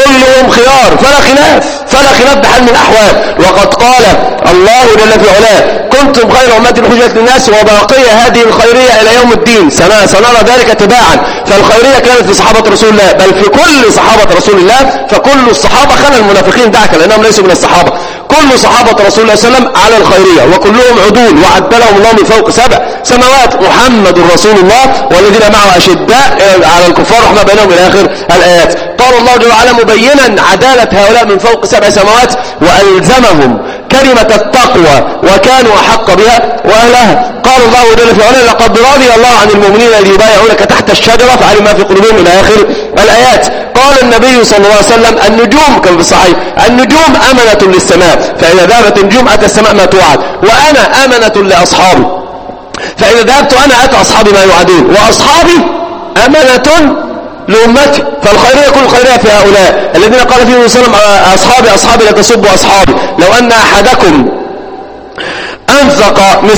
فلا خلاف بحال من الأحوال. وقد قال الله جل في علاه كنتم خير أمة أخرجت للناس، وباقية هذه الخيرية إلى يوم الدين، سنرى ذلك تباعا. فالخيرية كانت في صحابة رسول الله، بل في كل صحابة رسول الله، فكل الصحابة خلى المنافقين دعك لأنهم ليسوا من الصحابة. كل صحابة رسول الله صلى الله عليه وسلم على الخيرية، وكلهم عدول، وعدلهم الله من فوق 7 سماوات. محمد رسول الله والذين معه أشداء على الكفار رحمة بينهم إلى آخر الآيات. قال الله جل وعلا مبينا عدالة هؤلاء من فوق 7 سماوات، وألزمهم كلمة التقوى وكانوا أحق بها وأهلها. قال الله جل في علاه لقد رضي الله عن المؤمنين الذين يبايعونك تحت الشجرة فعلم ما في قلوبهم إلى آخر الآيات. قال النبي صلى الله عليه وسلم النجوم، كما في الصحيح، النجوم أمنة للسماء، فإذا ذهبت النجوم أتى السماء ما توعد، وأنا أمنة لأصحابي، فإذا ذهبت أنا أتى أصحابي ما يوعدون، وأصحابي أمنة لأمتي. فالخيرية كل خيرية في هؤلاء الذين قال فيهم صلى الله عليه وسلم أصحابي لا تسبوا أصحابي. لو أن أحدكم أنفق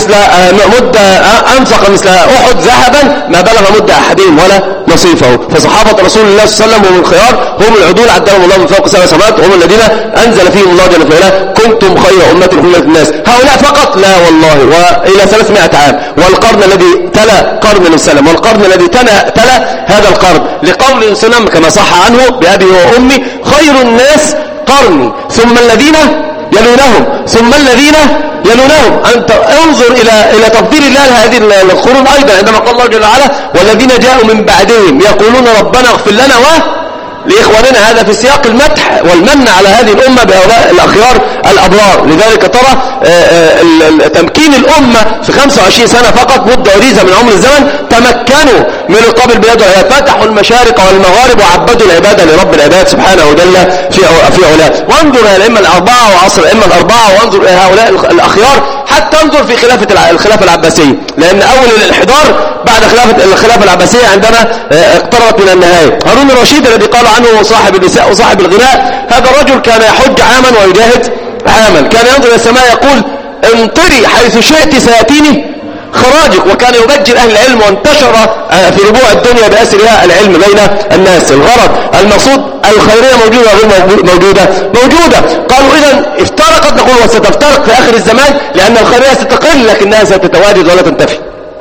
مثل أحد ذهبا ما بلغ مد أحدهم ولا نصيفه. فصحابة رسول الله صلى الله عليه وسلم هم الخيار، هم العدول، عدلهم الله من فوق 7 سماوات، هم الذين أنزل فيهم الله جل في علاه كنتم خير أمة أخرجت للناس. هؤلاء فقط؟ لا والله، وإلى 300 عام. والقرن الذي تلا قرن الإسلام، والقرن الذي تلا هذا القرن، لقول الإسلام كما صح عنه بأبي وأمي خير الناس قرني ثم الذين يلونهم ثم الذين يلونهم. أنت انظر إلى تفضيل الله هذه القرون أيضا، عندما قال الله جل وعلا والذين جاءوا من بعدهم يقولون ربنا اغفر لنا لإخواننا. هذا في سياق المدح والمن على هذه الأمة بهؤلاء الأخيار الأبرار. لذلك ترى تمكين الأمة في 25 سنة فقط، مدة وريزة من عمر الزمن، تمكنوا من رقاب البلاد والعباد، فتحوا المشارق والمغارب وعبدوا العبادة لرب العباد سبحانه وجل في علاه. وانظر إلى الأئمة الأربعة وعصر الأئمة الأربعة، وانظر إلى هؤلاء الأخيار، حتى انظر في الخلافة العباسية، لأن أول الانحدار بعد الخلافة العباسية عندما اقتربت من النهاية. هارون الرشيد الذي قال عنه صاحب النساء وصاحب الغناء، هذا الرجل كان يحج عاما ويجاهد عاما، كان ينظر إلى السماء يقول امطري حيث شئت سيأتيني خراجك، وكان يبجل أهل العلم، وانتشر في ربوع الدنيا بأسرها العلم بين الناس. الغرض المقصود الخيرية موجودة غير موجودة. قالوا إذا افترقت، نقول وستفترق في آخر الزمان، لأن الخيرية ستقل لكنها ستتواجد ولا تنتفي،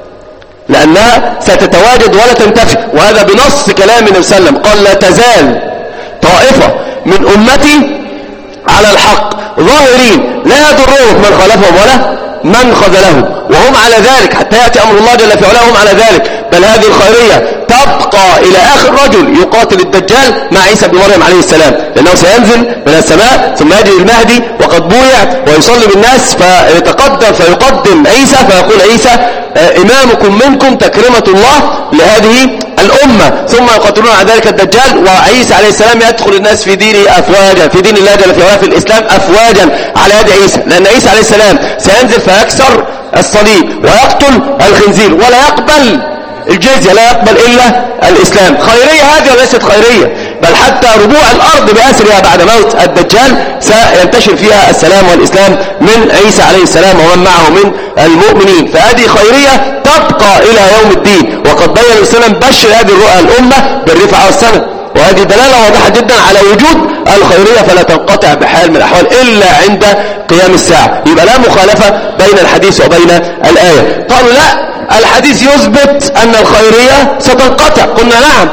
وهذا بنص كلام النبي صلى الله عليه وسلم. قال لا تزال طائفة من أمتي على الحق ظاهرين لا يضرهم من خالفهم ولا من خذلهم، وهم على ذلك حتى يأتي أمر الله جل في علاه، هم على ذلك. بل هذه الخيرية تبقى إلى آخر رجل يقاتل الدجال مع عيسى بن مريم عليه السلام، لأنه سينزل من السماء ثم يجي المهدي وقد بويع ويصلي بالناس، فيقدم عيسى فيقول عيسى إمامكم منكم تكرمة الله لهذه الأمة، ثم يقاتلون على ذلك الدجال، وعيسى عليه السلام يدخل الناس في دينه أفواجا، في دين الله جل في علاه في الإسلام أفواجا على يد عيسى، لأن عيسى عليه السلام سينزل فيكسر الصليب ويقتل الخنزير ولا يقبل الجزية، لا يقبل إلا الإسلام. خيرية هذه وليست خيرية، بل حتى ربوع الأرض بأسرها بعد موت الدجال سينتشر فيها السلام والإسلام من عيسى عليه السلام ومن معه من المؤمنين. فهذه خيرية تبقى إلى يوم الدين. وقد بين الإسلام بشر هذه الرؤى الأمة بالرفعة والسنة، وهذه دلالة واضحة جدا على وجود الخيرية فلا تنقطع بحال من الأحوال إلا عند قيام الساعة. يبقى لا مخالفة بين الحديث وبين الآية. قالوا لا، الحديث يثبت أن الخيرية ستنقطع. قلنا نعم.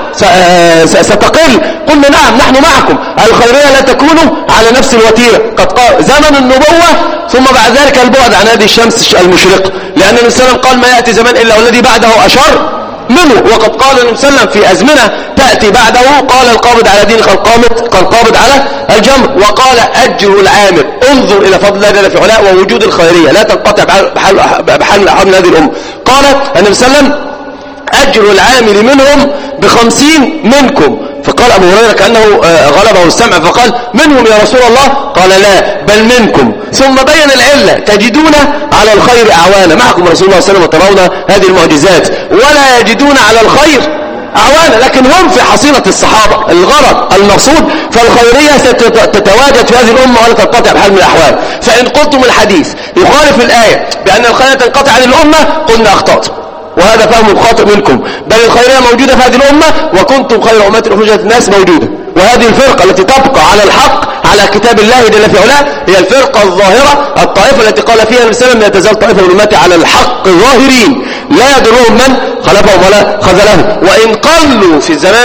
ستقل. قلنا نعم نحن معكم. الخيرية لا تكون على نفس الوتيرة. قد قال زمن النبوة ثم بعد ذلك البعد عن هذه الشمس المشرقة، لأن النبي صلى الله عليه وسلم قال ما يأتي زمان إلا والذي بعده أشر منه. وقد قال النبي صلى الله عليه وسلم في أزمنة تأتي بعده قال القابض على دين كالقابض على الجمر، وقال أجر العامل. انظر إلى فضل الله جل في علاه ووجود الخيرية لا تنقطع بحال من الأحوال من هذه الأمة. قال النبي صلى الله عليه وسلم أجر العامل منهم ب50 منكم. فقال أبو هريرة كأنه غلبه السمع فقال منهم يا رسول الله؟ قال لا بل منكم. ثم بين العلة تجدون على الخير أعوانا. معكم رسول الله صلى الله عليه وسلم وترون هذه المعجزات ولا يجدون على الخير أعوانا، لكن هم في حصيلة الصحابة. الغرض المقصود فالخيرية ستتواجد في هذه الأمة ولا تنقطع بحال من الأحوال. فإن قلتم الحديث يخالف الآية بأن الخيرية تنقطع عن الأمة قلنا أخطأتم، وهذا فهم خاطئ منكم. بل الخيرية موجودة في هذه الأمة وكنتم خير أمة أخرجت الناس موجودة. وهذه الفرقة التي تبقى على الحق على كتاب الله جل في علاه هي الفرقة الظاهرة، الطائفة التي قال فيها النبي صلى الله عليه وسلم لا تزال طائفة من أمتي على الحق ظاهرين لا يضرهم من خلفهم ولا خذلهم. وإن قلوا في الزمان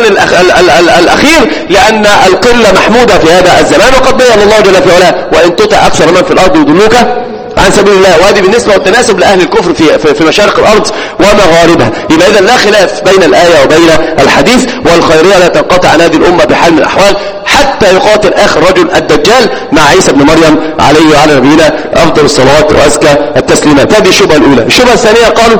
الأخير لأن القلة محمودة في هذا الزمان، وقد بين الله جل في علاه وإن تطع أكثر من في الأرض يضلوك عن سبيل الله. وهذه بالنسبة والتناسب لأهل الكفر في مشارق الأرض ومغاربها. يبقى إذن لا خلاف بين الآية وبين الحديث، والخيرية لا تنقطع عن هذه الأمة بحال من الأحوال حتى يقاتل آخر رجل الدجال مع عيسى بن مريم عليه وعلى نبينا أفضل الصلوات وأزكى التسليمات. هذه الشبهة الأولى. الشبهة الثانية قالوا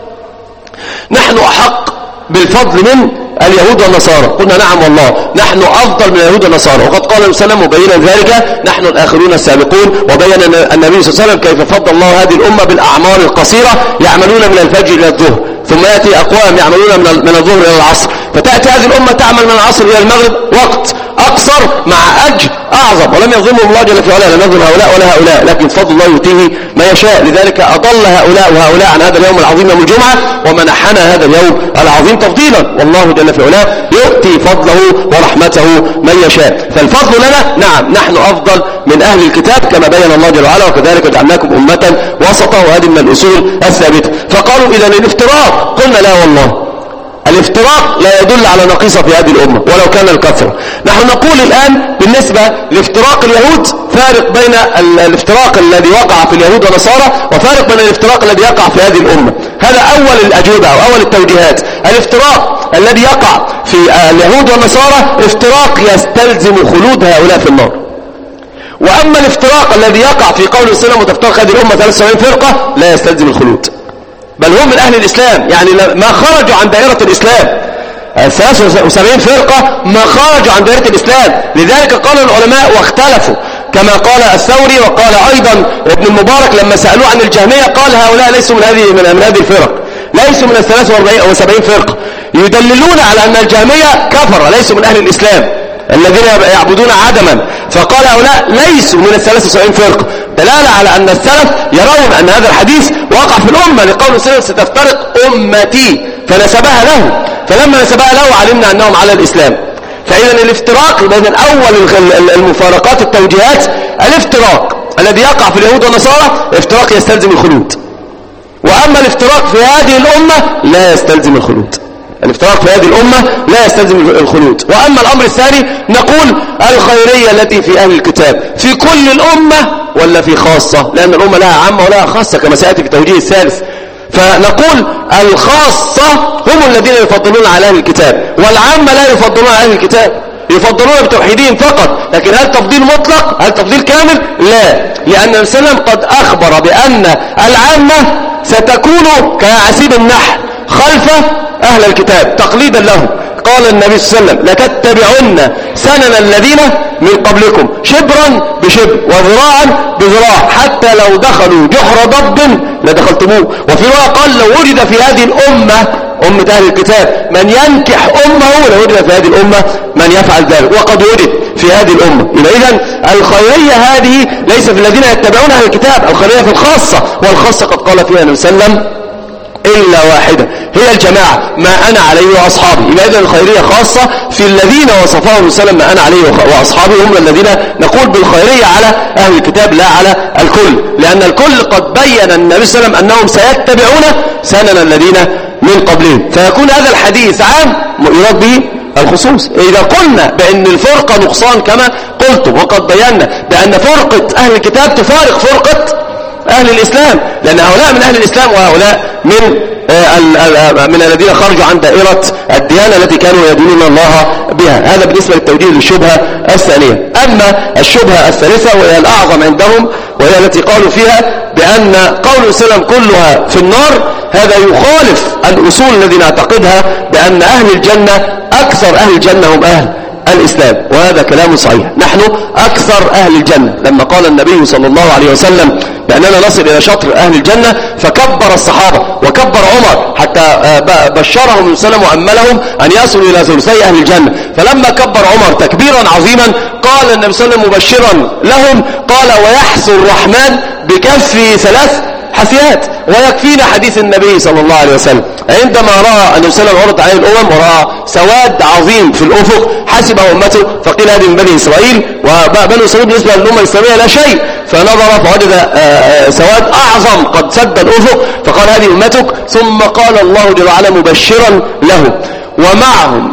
نحن أحق بالفضل من اليهود والنصارى. قلنا نعم والله نحن أفضل من اليهود والنصارى. وقد قال النبي صلى الله عليه وسلم مبينا ذلك نحن الآخرون السابقون. وبين النبي صلى الله عليه وسلم كيف فضل الله هذه الأمة بالأعمار القصيرة يعملون من الفجر إلى الظهر، ثم يأتي أقوام يعملون من الظهر إلى العصر، فتأتي هذه الأمة تعمل من العصر إلى المغرب وقت أقصر مع أجر أعظم. ولم يظلمهم الله جل في علاه، لم يظلم هؤلاء ولا هؤلاء، لكن فضل الله يؤتيه ما يشاء. لذلك أضل هؤلاء وهؤلاء عن هذا اليوم العظيم يوم الجمعة ومنحنا هذا اليوم العظيم تفضيلا. والله جل في علاه يؤتي فضله ورحمته من يشاء. فالفضل لنا نعم نحن أفضل من أهل الكتاب كما بين الله جل وعلا وكذلك جعلناكم أمة وسطا، وهذه من الأصول الثابتة. فقالوا إذا الافتراق. قلنا لا والله الافتراق لا يدل على نقيصة في هذه الأمة ولو كان الكثرة. نحن نقول الآن بالنسبة لافتراق اليهود فارق بين الافتراق الذي وقع في اليهود والنصارى وفارق بين الافتراق الذي يقع في هذه الأمة. هذا أول الأجوبة أو أول التوجيهات. الافتراق الذي يقع في اليهود والنصارى افتراق يستلزم خلود هؤلاء في النار. وأما الافتراق الذي يقع في قول السلام وتفترق هذه الأمة 73 فرقة لا يستلزم الخلود، بل هم من أهل الإسلام، يعني ما خرجوا عن دائرة الإسلام. 73 فرقة ما خرجوا عن دائرة الإسلام. لذلك قال العلماء واختلفوا كما قال الثوري وقال أيضا ابن المبارك لما سألوه عن الجهمية قال هؤلاء ليسوا من هذه الفرق، ليسوا من 73 أو 70 فرقة، يدللون على أن الجهمية كفر ليسوا من أهل الإسلام الذين يعبدون عدما. فقال هؤلاء ليسوا من 73 فرقة، دلالة على أن السلف يرون أن هذا الحديث وقع في الأمة لقول السلف ستفترق أمتي فنسبها له، فلما نسبها له علمنا أنهم على الإسلام. فإذا الافتراق بين أول المفارقات التوجيهات الافتراق الذي يقع في اليهود والنصارى افتراق يستلزم الخلود، وأما الافتراق في هذه الأمة لا يستلزم الخلود. الافتراق في هذه الأمة لا يستلزم الخلود. وأما الأمر الثاني نقول الخيرية التي في أهل الكتاب في كل الأمة ولا في خاصة، لأن الأمة لها عامة ولها خاصة كما سيأتي في التوجيه الثالث. فنقول الخاصة هم الذين يفضلون على أهل الكتاب، والعامة لا يفضلون على أهل الكتاب، يفضلون بتوحيدهم فقط. لكن هل تفضيل مطلق؟ هل تفضيل كامل؟ لا، لأن السلام قد أخبر بأن العامة ستكون كعسيب النحل خلف أهل الكتاب تقليدا لهم. قال النبي صلى الله عليه وسلم لتتبعن سنن الذين من قبلكم شبرا بشبر وذراعا بذراع حتى لو دخلوا جحر ضب لدخلتموه. وفي رواية قال لو وجد في هذه الأمة أمة أهل الكتاب من ينكح أمه لوجد في هذه الأمة من يفعل ذلك، وقد وجد في هذه الأمة. إذن الخيرية هذه ليس في الذين يتبعون أهل الكتاب، الخيرية في الخاصة، والخاصة قد قال فيها النبي صلى الله عليه وسلم إلا واحدة هي الجماعة ما أنا عليه وأصحابي. إذن الخيرية خاصة في الذين وصفهم النبي صلى الله عليه وسلم ما أنا عليه وأصحابي، هم الذين نقول بالخيرية على أهل الكتاب لا على الكل، لأن الكل قد بين النبي صلى الله عليه وسلم أنهم سيتبعون سنن الذين من قبلهم، فيكون هذا الحديث عام يراد به الخصوص. إذا قلنا بأن الفرقة نقصان كما قلت، وقد بينا بأن فرقة أهل الكتاب تفارق فرقة أهل الإسلام، لأن هؤلاء من أهل الإسلام وهؤلاء من الذين خرجوا عن دائرة الديانة التي كانوا يدينون الله بها. هذا بالنسبة للتوجيه للشبهة الثانية. أما الشبهة الثالثة وهي الأعظم عندهم، وهي التي قالوا فيها بأن قول السلام كلها في النار، هذا يخالف الأصول الذي نعتقدها بأن أهل الجنة أكثر أهل الجنة هم أهل الإسلام، وهذا كلام صحيح. نحن أكثر أهل الجنة، لما قال النبي صلى الله عليه وسلم بأننا نصل إلى شطر أهل الجنة فكبر الصحابة وكبر عمر حتى بشرهم وسلم وأملهم أن يصلوا إلى ثلثي أهل الجنة. فلما كبر عمر تكبيرا عظيما قال النبي صلى الله عليه وسلم مبشرا لهم، قال ويحث الرحمن بكفه 3 حثيات. ويكفينا حديث النبي صلى الله عليه وسلم عندما رأى النبي صلى الله عليه وسلم عرض عليه الأمم ورأى سواد عظيم في الأفق حسبه أمته فقيل هذه من بني إسرائيل، وبني إسرائيل بالنسبة للأمة الإسلامية لا شيء، فنظر فوجد سواد أعظم قد سد الأفق فقال هذه أمتك. ثم قال الله جل وعلا مبشرا له ومعهم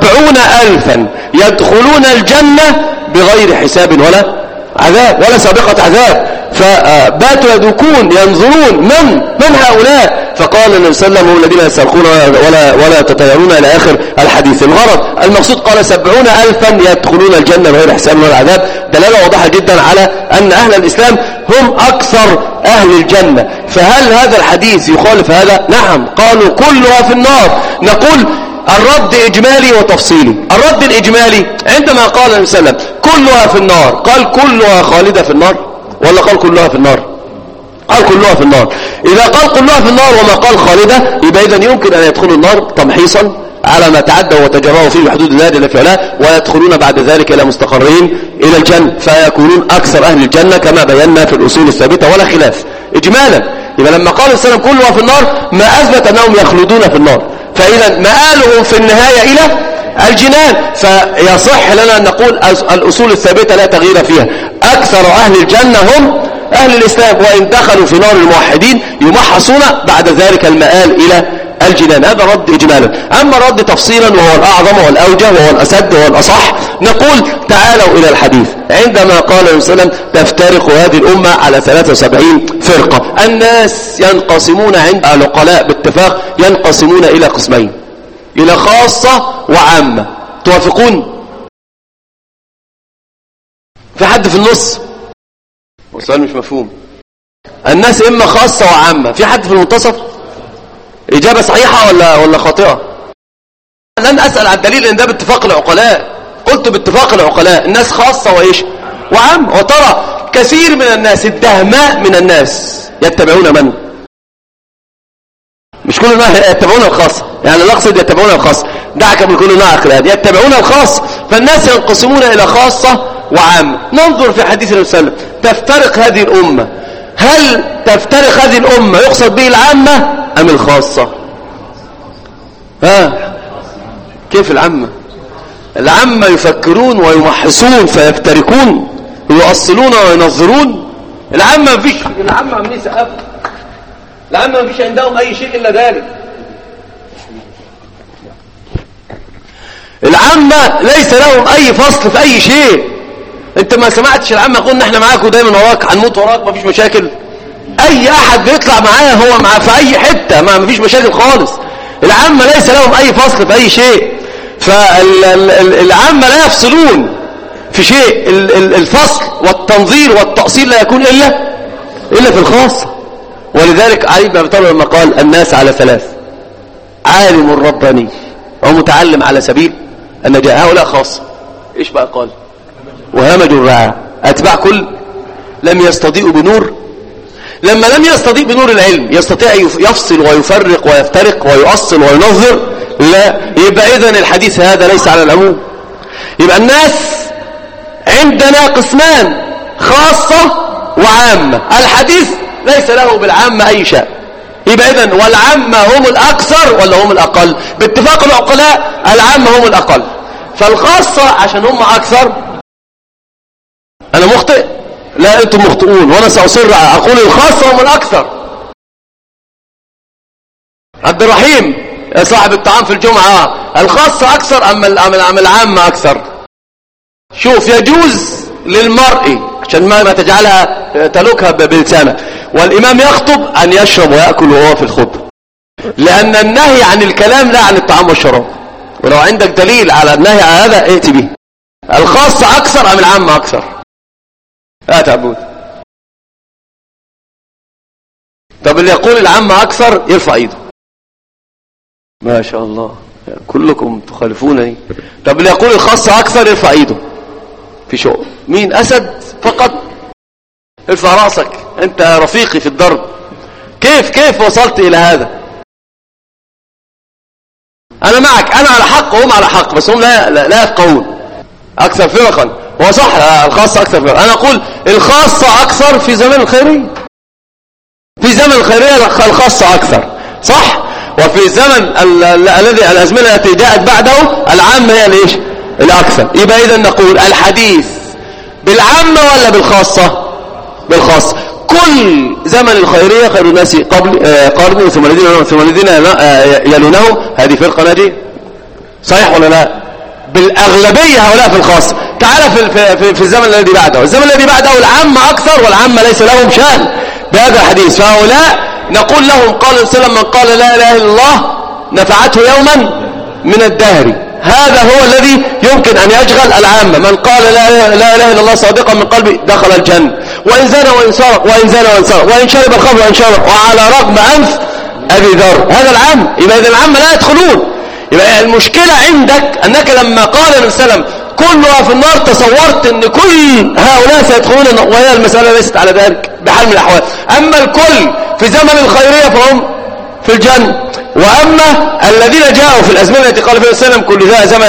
70,000 يدخلون الجنة بغير حساب ولا عذاب ولا سابقة عذاب. فباتوا يدوكون ينظرون من هؤلاء، فقال النبي صلى الله عليه وسلم هم الذين يسرقون ولا يتطيرون إلى آخر الحديث. الغرض المقصود قال 70,000 يدخلون الجنة بغير حساب ولا عذاب، دلالة واضحة جدا على أن أهل الإسلام هم أكثر أهل الجنة. فهل هذا الحديث يخالف هذا؟ نعم، قالوا كلها في النار. نقول الرد إجمالي وتفصيلي. الرد الإجمالي عندما قال النبي صلى الله عليه وسلم كلها في النار، قال كلها خالدة في النار ولا قال كلها في النار؟ قال كلها في النار. إذا قال كلها في النار وما قال خالدة، يبقى إذن يمكن أن يدخلوا النار تمحيصا على ما تعدوا وتجرؤوا فيه بحدود الله جل في علاه، ويدخلون بعد ذلك إلى مستقرين إلى الجنة، فيكونون أكثر أهل الجنة كما بينا في الأصول الثابتة ولا خلاف إجمالا. يبقى لما قال السلام كلها في النار ما أثبت أنهم يخلدون في النار، فإذا مآلهم في النهاية إلى الجنان. فيصح لنا أن نقول الأصول الثابتة لا تغيير فيها، أكثر أهل الجنة هم أهل الإسلام، وإن دخلوا في نار الموحدين يمحصون بعد ذلك المآل إلى الجنان. هذا رد إجمالا. أما رد تفصيلا وهو الأعظم والأوجه وهو الأسد وهو الأصح، نقول تعالوا إلى الحديث. عندما قال النبي صلى الله عليه وسلم تفترق هذه الأمة على 73 فرقة، الناس ينقسمون عند العقلاء باتفاق ينقسمون إلى قسمين، إلى خاصة وعامة. توافقون؟ في حد في النص؟ والسؤال مش مفهوم. الناس إما خاصة وعامة، في حد في المنتصف؟ إجابة صحيحة ولا خاطئة؟ لن أسأل عن دليل إن ده باتفاق العقلاء. قلت باتفاق العقلاء الناس خاصة وإيش؟ وعام. وترى كثير من الناس الدهماء من الناس يتبعون من؟ مش كل ما يتبعون الخاص، يعني لا أقصد يتبعون الخاص، دعك من كل نوع عقلان، يتبعون الخاص. فالناس ينقسمون إلى خاصة وعامة. ننظر في حديث النبي صلى الله عليه وسلم تفترق هذه الأمة، هل تفترق هذه الأمة يقصد به العامة أم الخاصة؟ كيف العامة؟ العامة يفكرون ويمحصون فيفتركون ويؤصلون وينظرون. العامة مفيش، العامة عاملين سقف، العامة مفيش عندهم أي شيء إلا ذلك. العامة ليس لهم أي فصل في أي شيء. أنت ما سمعتش العامة يقول نحن معاك ودايما وراك، هنموت وراك، مفيش مشاكل. أي أحد بيطلع معاه هو معاه في أي حتة، ما مفيش مشاكل خالص. العامة ليس لهم أي فصل في أي شيء، فالعامة لا يفصلون في شيء. الفصل والتنظير والتأصيل لا يكون إلا في الخاصة. ولذلك علي بن أبي طالب لما قال الناس على 3، عالم رباني ومتعلم على سبيل النجاة، هؤلاء خاصة. إيش بقى قال؟ وهمج الرعاة أتباع كل لم يستضيئوا بنور لما لم يستطيع بنور العلم يستطيع يفصل ويفرق ويفترق ويؤصل وينظر؟ لا. يبقى إذن الحديث هذا ليس على العموم. يبقى الناس عندنا قسمان، خاصة وعامة. الحديث ليس له بالعامة أي شيء. يبقى إذن والعامة هم الأكثر ولا هم الأقل؟ باتفاق العقلاء العامة هم الأقل، فالخاصة عشان هم أكثر. أنا مخطئ؟ لا، أنتم مخطئون، وأنا سأصر أقول الخاصة هم الأكثر. عبد الرحيم صاحب الطعام في الجمعة، الخاصة أكثر أم العامة أكثر؟ شوف، يجوز للمرء عشان ما تجعلها تلوكها بلسانه والإمام يخطب أن يشرب ويأكل وهو في الخطبة، لأن النهي عن الكلام لا عن الطعام والشراب. ولو عندك دليل على النهي عن هذا ائت به. الخاصة أكثر أم العامة أكثر؟ تعبود. طب اللي يقول العامة أكثر يرفع ايده. ما شاء الله، كلكم تخالفونني. طب اللي يقول الخاصة أكثر يرفع ايده. في شؤم مين؟ أسد فقط؟ ارفع رأسك، أنت رفيقي في الضرب. كيف وصلت إلى هذا؟ أنا معك، أنا على حق وهم على حق، بس هم لا يفقهون. أكثر فرقا، هو صح الخاصة أكثر فرقا. أنا أقول الخاصة أكثر في زمن الخيرية. في زمن الخيرية الخاصة أكثر، صح؟ وفي زمن الأزمنة التي جاءت بعده العامة هي ليش؟ الأكثر. يبقى إذا نقول الحديث بالعامة ولا بالخاصة؟ بالخاصة. كل زمن الخيرية خير الناس قرني ثم الذين يلونهم، هذه فرقة ناجية، صحيح ولا لا؟ بالأغلبية هؤلاء في الخاصة. تعال في الزمن الذي بعده. الزمن الذي بعده العامة أكثر والعامة ليس لهم شأن بهذا الحديث. فهؤلاء نقول لهم قال سلم من قال لا إله إلا الله نفعته يوما من الدهر. هذا هو الذي يمكن أن يشغل العامة. من قال لا إله إلا الله صادقا من قلبه دخل الجنة، وإن زنى وإن سرق وإن زنى وإن سرق وإن شرب الخمر وإن شرب وعلى رغم أنف أبي ذر. هذا العام. يبقى إذا العامة لا يدخلون. يبقى المشكلة عندك أنك لما قال النبي صلى الله عليه وسلم كلها في النار تصورت أن كل هؤلاء سيدخلون، وهي المسألة ليست على ذلك بحال من الأحوال. أما الكل في زمن الخيرية فهم في الجنة، وأما الذين جاءوا في الأزمنة التي قال فيها السلام كل ذا زمن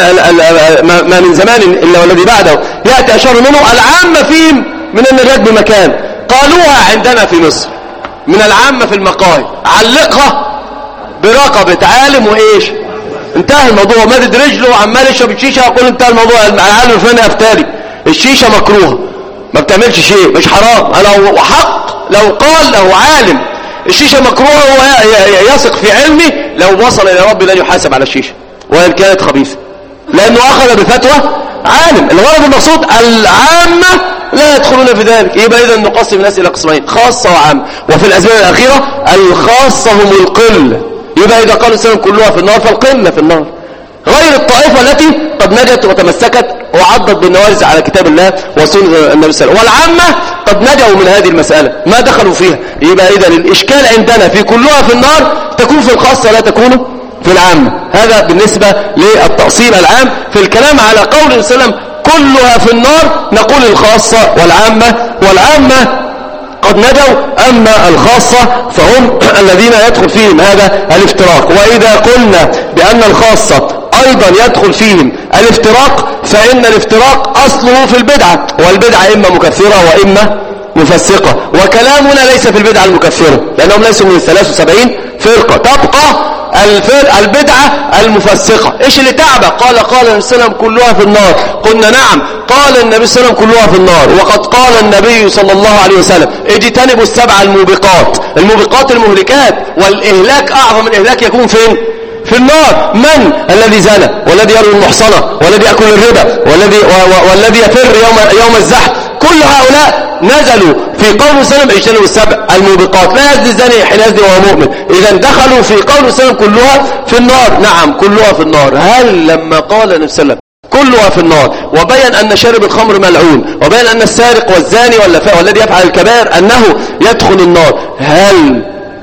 ما من زمان إلا والذي بعده يأتي أشهر منه، العامة فيهم من النجاة بمكان. قالوها عندنا في مصر من العامة في المقاهي، علقها برقبة عالم وإيش انتهى الموضوع. مدد رجله وعمال يشرب الشيشة يقول انتهى الموضوع. العالم الفلاني أفتاري، الشيشة مكروهة ما بتعملش شيء، مش حرام. لو حق لو قال له عالم الشيشة مكروهة وهو يثق في علمه، لو وصل إلى ربي لن يحاسب على الشيشة وإن كانت خبيثة، لأنه أخذ بفتوى عالم. الغرض المقصود العامة لا يدخلون في ذلك. يبقى إذا نقسم الناس إلى قسمين، خاصة وعامة. وفي الأزمنة الأخيرة الخاصة هم القلة. يبقى إذا قالوا السلام كلها في النار فالقلة في النار، غير الطائفة التي قد نجت وتمسكت وعضت بالنوارز على كتاب الله وسنة النبي صلى الله عليه وسلم. والعامة قد نجوا من هذه المسألة ما دخلوا فيها. يبقى إذا الإشكال عندنا في كلها في النار تكون في الخاصة لا تكون في العامة. هذا بالنسبة للتأصيل العام. في الكلام على قول السلام كلها في النار نقول الخاصة والعامة قد نجوا. أما الخاصة فهم الذين يدخل فيهم هذا الافتراق. وإذا قلنا بأن الخاصة أيضا يدخل فيهم الافتراق فإن الافتراق أصله في البدعة، والبدعة إما مكثرة وإما مفسقة. وكلامنا ليس في البدعة المكثرة لأنهم ليسوا من 73 فرقة. تبقى البدعة المفسقة. إيش اللي تعبه؟ قال النبي صلى الله عليه وسلم كلها في النار. قلنا نعم، قال النبي صلى الله عليه وسلم كلها في النار، وقد قال النبي صلى الله عليه وسلم اجتنبوا السبع الموبقات المهلكات. والإهلاك أعظم الإهلاك يكون فين؟ في النار. من الذي زنى والذي يرمي المحصنة والذي يأكل الربا والذي يفر يوم الزحف؟ كل هؤلاء نزلوا في قول وسلم اجتنبوا السبع الموبقات. لا يزني الزاني حين يزني وهو مؤمن. إذا دخلوا في قول وسلم كلها في النار. نعم كلها في النار. هل لما قال النبي صلى الله عليه وسلم كلها في النار وبين أن شارب الخمر ملعون وبين أن السارق والزاني والذي يفعل الكبائر أنه يدخل النار، هل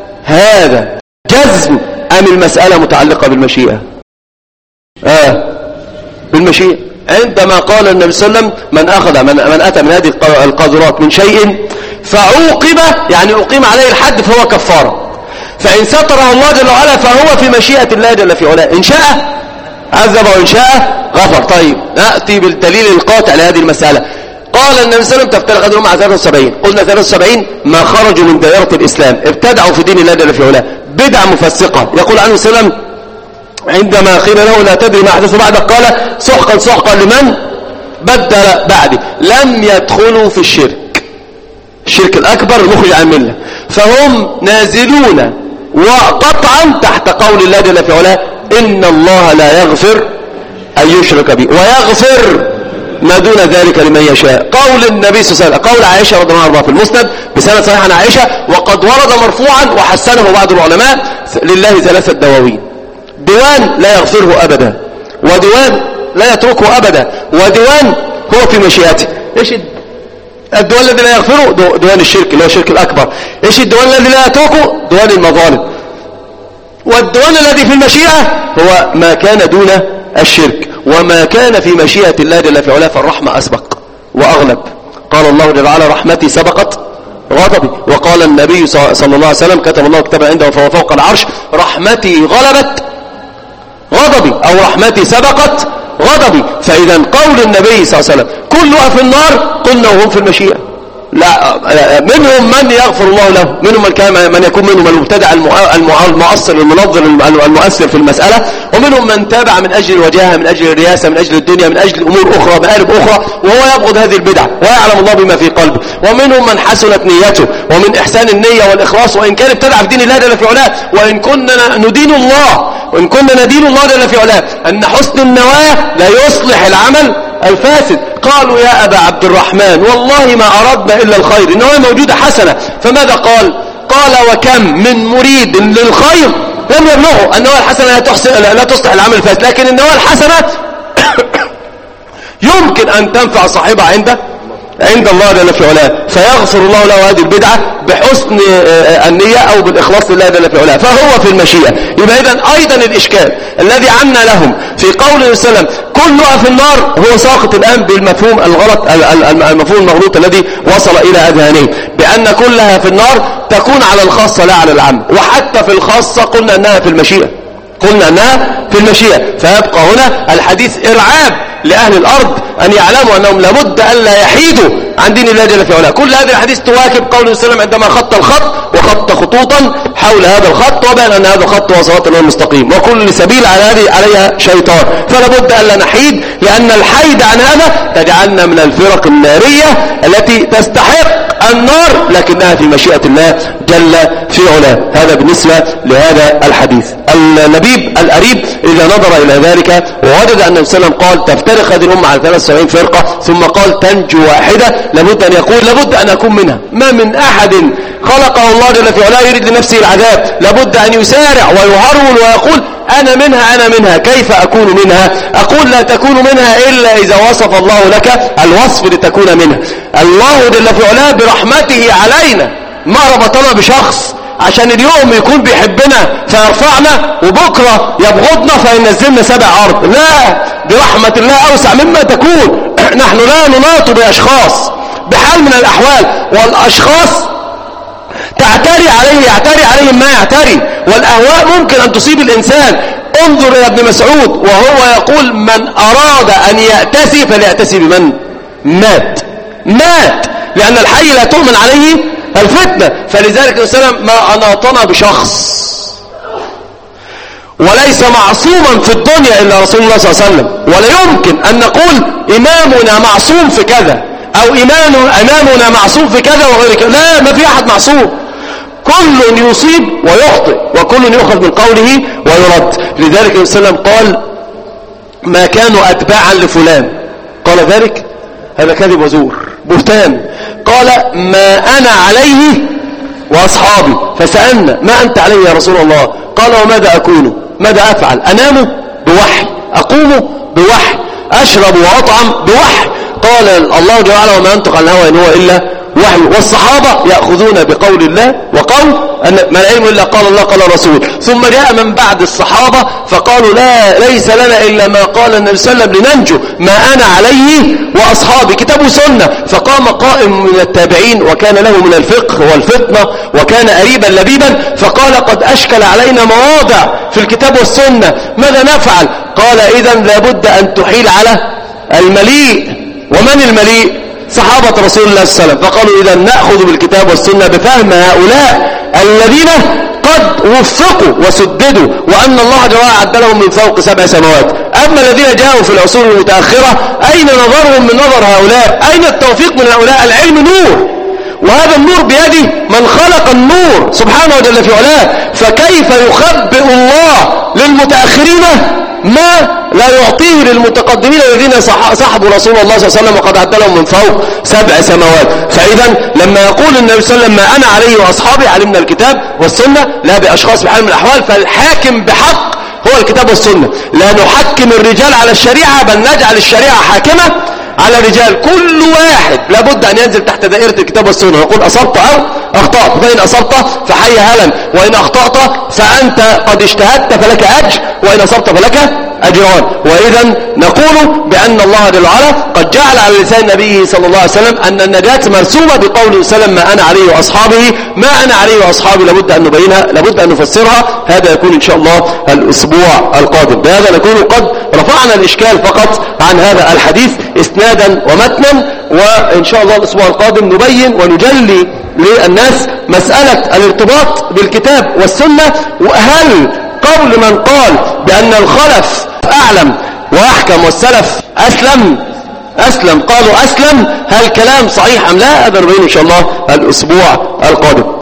هذا جزم أم المسألة متعلقة بالمشيئة؟ بالمشيئة. عندما قال النبي صلى الله عليه وسلم من أتى من هذه القاذورات من شيء فعوقب يعني أقيم عليه الحد فهو كفارة. فإن ستره الله جل وعلا فهو في مشيئة الله جل في علاه، إن شاء عذب وإن شاء غفر. طيب نأتي بالدليل القاطع لهذه المسألة. قال النبي صلى الله عليه وسلم تفترق هذه الأمة على 73. قلنا 73 ما خرجوا من دائرة الإسلام، ابتدعوا في دين الله جل في علاه بدع مفسقة. يقول عنه صلى الله عليه وسلم عندما قيل له لا تدري ما أحدث بعدك قال سحقا سحقا لمن بدل بعدي. لم يدخلوا في الشرك الأكبر المخرج عن الملة، فهم نازلون وقطعا تحت قول الله جل في علاه إن الله لا يغفر أن يشرك به ويغفر ما دون ذلك لمن يشاء. قول النبي صلى الله عليه وسلم، قول عائشة رضي الله عنها في المسند بسند صحيح عن عائشة، وقد ورد مرفوعا وحسنه بعض العلماء لله 3 دواوين: ديوان لا يغفره أبدا، وديوان لا يتركه أبدا، وديوان هو في مشيئته. ايش الديوان الذي لا يغفره؟ ديوان الشرك اللي هو الشرك الأكبر. ايش الديوان الذي لا يتركه؟ ديوان المظالم. والديوان الذي في المشيئة هو ما كان دون الشرك، وما كان في مشيئة الله جل في علاه فالرحمة أسبق وأغلب. قال الله جل وعلا رحمتي سبقت غضبي، وقال النبي صلى الله عليه وسلم كتب الله كتابا عنده فهو فوق العرش رحمتي غلبت غضبي أو رحمتي سبقت غضبي. فإذا قول النبي صلى الله عليه وسلم كلها في النار قلنا وهم في المشيئة. لا منهم من يغفر الله له، منهم من يكون منهم المبتدع المعصر المنظر المؤثر في المسألة، ومنهم من تابع من أجل الوجاهة من أجل الرياسة من أجل الدنيا من أجل أمور أخرى مآرب أخرى، وهو يبغض هذه البدع ويعلم الله بما في قلبه. ومنهم من حسنت نيته ومن إحسان النية والإخلاص وإن كان ابتدع في دين الله جل في علاه. وإن كنا ندين الله وإن كنا ندين الله جل في علاه أن حسن النوايا لا يصلح العمل الفاسد. قالوا يا أبا عبد الرحمن والله ما أردنا إلا الخير، النوايا موجودة حسنة. فماذا قال؟ وكم من مريد للخير لم يبلغه. النوايا الحسنة لا تصلح العمل الفاسد، لكن النوايا الحسنة يمكن أن تنفع صاحبها عند الله جل في علاه، فيغفر الله له هذه البدعة بحسن النية أو بالإخلاص لله جل في علاه، فهو في المشيئة. يبقى إذن أيضا الإشكال الذي عنا لهم في قوله صلى الله عليه وسلم كلها في النار هو ساقط الآن بالمفهوم الغلط المفهوم المغلوط الذي وصل إلى أذهانهم بأن كلها في النار تكون على الخاصة لا على العام. وحتى في الخاصة قلنا أنها في المشيئة، فيبقى هنا الحديث إرعاب لأهل الأرض أن يعلموا أنهم لابد أن لا يحيدوا عن دين الله جل في علاه. كل هذه الحديث تواكب قوله صلى الله عليه وسلم عندما خط الخط وخط خطوطا حول هذا الخط وبين أن هذا الخط هو صراط الله المستقيم، وكل سبيل على هذه عليها شيطان، فلابد أن لا نحيد، لأن الحيد عن هذا تجعلنا من الفرق النارية التي تستحق النار لكنها في مشيئة الله جل في علاه. هذا بالنسبة لهذا الحديث. اللبيب الأريب إذا نظر إلى ذلك ووجد أن النبي صلى الله عليه وسلم قال تفترق هذه الأمة على 73 فرقة ثم قال تنجو واحدة، لابد أن يقول لابد أن أكون منها. ما من أحد خلقه الله جل في علاه يريد لنفسه العذاب، لابد أن يسارع ويهرول ويقول أنا منها. كيف أكون منها؟ أقول لا تكون منها إلا إذا وصف الله لك الوصف لتكون منها. الله جل في علاه برحمته علينا ما ربطنا بشخص عشان اليوم يكون بيحبنا فيرفعنا وبكرة يبغضنا فينزلنا 7 أرض. لا، برحمة الله أوسع مما تكون. نحن لا نناط بأشخاص بحال من الأحوال، والأشخاص يعتري عليهم ما يعتري، والأهواء ممكن أن تصيب الإنسان. انظر إلى ابن مسعود وهو يقول من أراد أن يأتسي فليأتسي بمن مات، لأن الحي لا تؤمن عليه الفتنة. فلذلك السلام ما أناطنا بشخص، وليس معصوما في الدنيا إلا رسول الله صلى الله عليه وسلم. ولا يمكن أن نقول إمامنا معصوم في كذا أو إمامنا معصوم في كذا وغير كذا. لا، ما في أحد معصوم، كل يصيب ويخطئ وكل يؤخذ من قوله ويرد. لذلك النبي صلى الله عليه وسلم قال ما كانوا أتباعا لفلان، قال ذلك هذا كذب وزور بهتان. قال ما أنا عليه وأصحابي، فسألنا ما أنت عليه يا رسول الله؟ قال وماذا أكون؟ ماذا أفعل؟ أنام بوحي، أقوم بوحي، أشرب وأطعم بوحي. قال الله جل وعلا وما ينطق عن الهوى إن هو إلا وحي، والصحابة يأخذون بقول الله وقول أن ما العلم إلا قال الله قال الرسول. ثم جاء من بعد الصحابة فقالوا لا ليس لنا إلا ما قال النبي صلى الله عليه وسلم لننجو، ما أنا عليه وأصحابي كتاب وسنة. فقام قائم من التابعين وكان له من الفقه والفطنة وكان قريبا لبيبا فقال قد أشكل علينا مواضع في الكتاب والسنة، ماذا نفعل؟ قال إذن لابد أن تحيل على المليء. ومن المليء؟ صحابة رسول الله صلى الله عليه وسلم. فقالوا إذا نأخذ بالكتاب والسنة بفهم هؤلاء الذين قد وفقوا وسددوا وأن الله جل وعلا عد لهم من فوق 7 سماوات. أما الذين جاءوا في العصور المتأخرة أين نظرهم من نظر هؤلاء؟ أين التوفيق من هؤلاء؟ العلم نور، وهذا النور بيده من خلق النور سبحانه وجل في علاه. فكيف يخبئ الله للمتأخرين ما لا يعطيه للمتقدمين الذين صحبوا رسول الله صلى الله عليه وسلم وقد عد لهم من فوق 7 سماوات. فإذا لما يقول النبي صلى الله عليه وسلم ما أنا عليه وأصحابي علمنا الكتاب والسنة لا بأشخاص بحال من الأحوال، فالحاكم بحق هو الكتاب والسنة. لا نحكم الرجال على الشريعة بل نجعل الشريعة حاكمة على الرجال. كل واحد لابد أن ينزل تحت دائرة الكتاب والسنة ويقول أصبت أو أخطأت، فإن أصبت فحي هلا، وإن أخطأت فأنت قد اجتهدت فلك أجر، وإن أصبت فلك أجران. وإذا نقول بأن الله جل وعلا قد جعل على لسان نبيه صلى الله عليه وسلم أن النجاة مرسومة بقوله صلى الله عليه وسلم ما أنا عليه وأصحابه. ما أنا عليه وأصحابي لابد أن نبينها، لابد أن نفسرها. هذا يكون إن شاء الله الأسبوع القادم. بهذا نكون قد رفعنا الإشكال فقط عن هذا الحديث إسنادا ومتنا، وإن شاء الله الأسبوع القادم نبين ونجلي للناس مسألة الارتباط بالكتاب والسنة. وهل قول من قال بأن الخلف أعلم وأحكم والسلف أسلم قالوا أسلم، هل كلام صحيح أم لا؟ هذا نبين إن شاء الله الأسبوع القادم.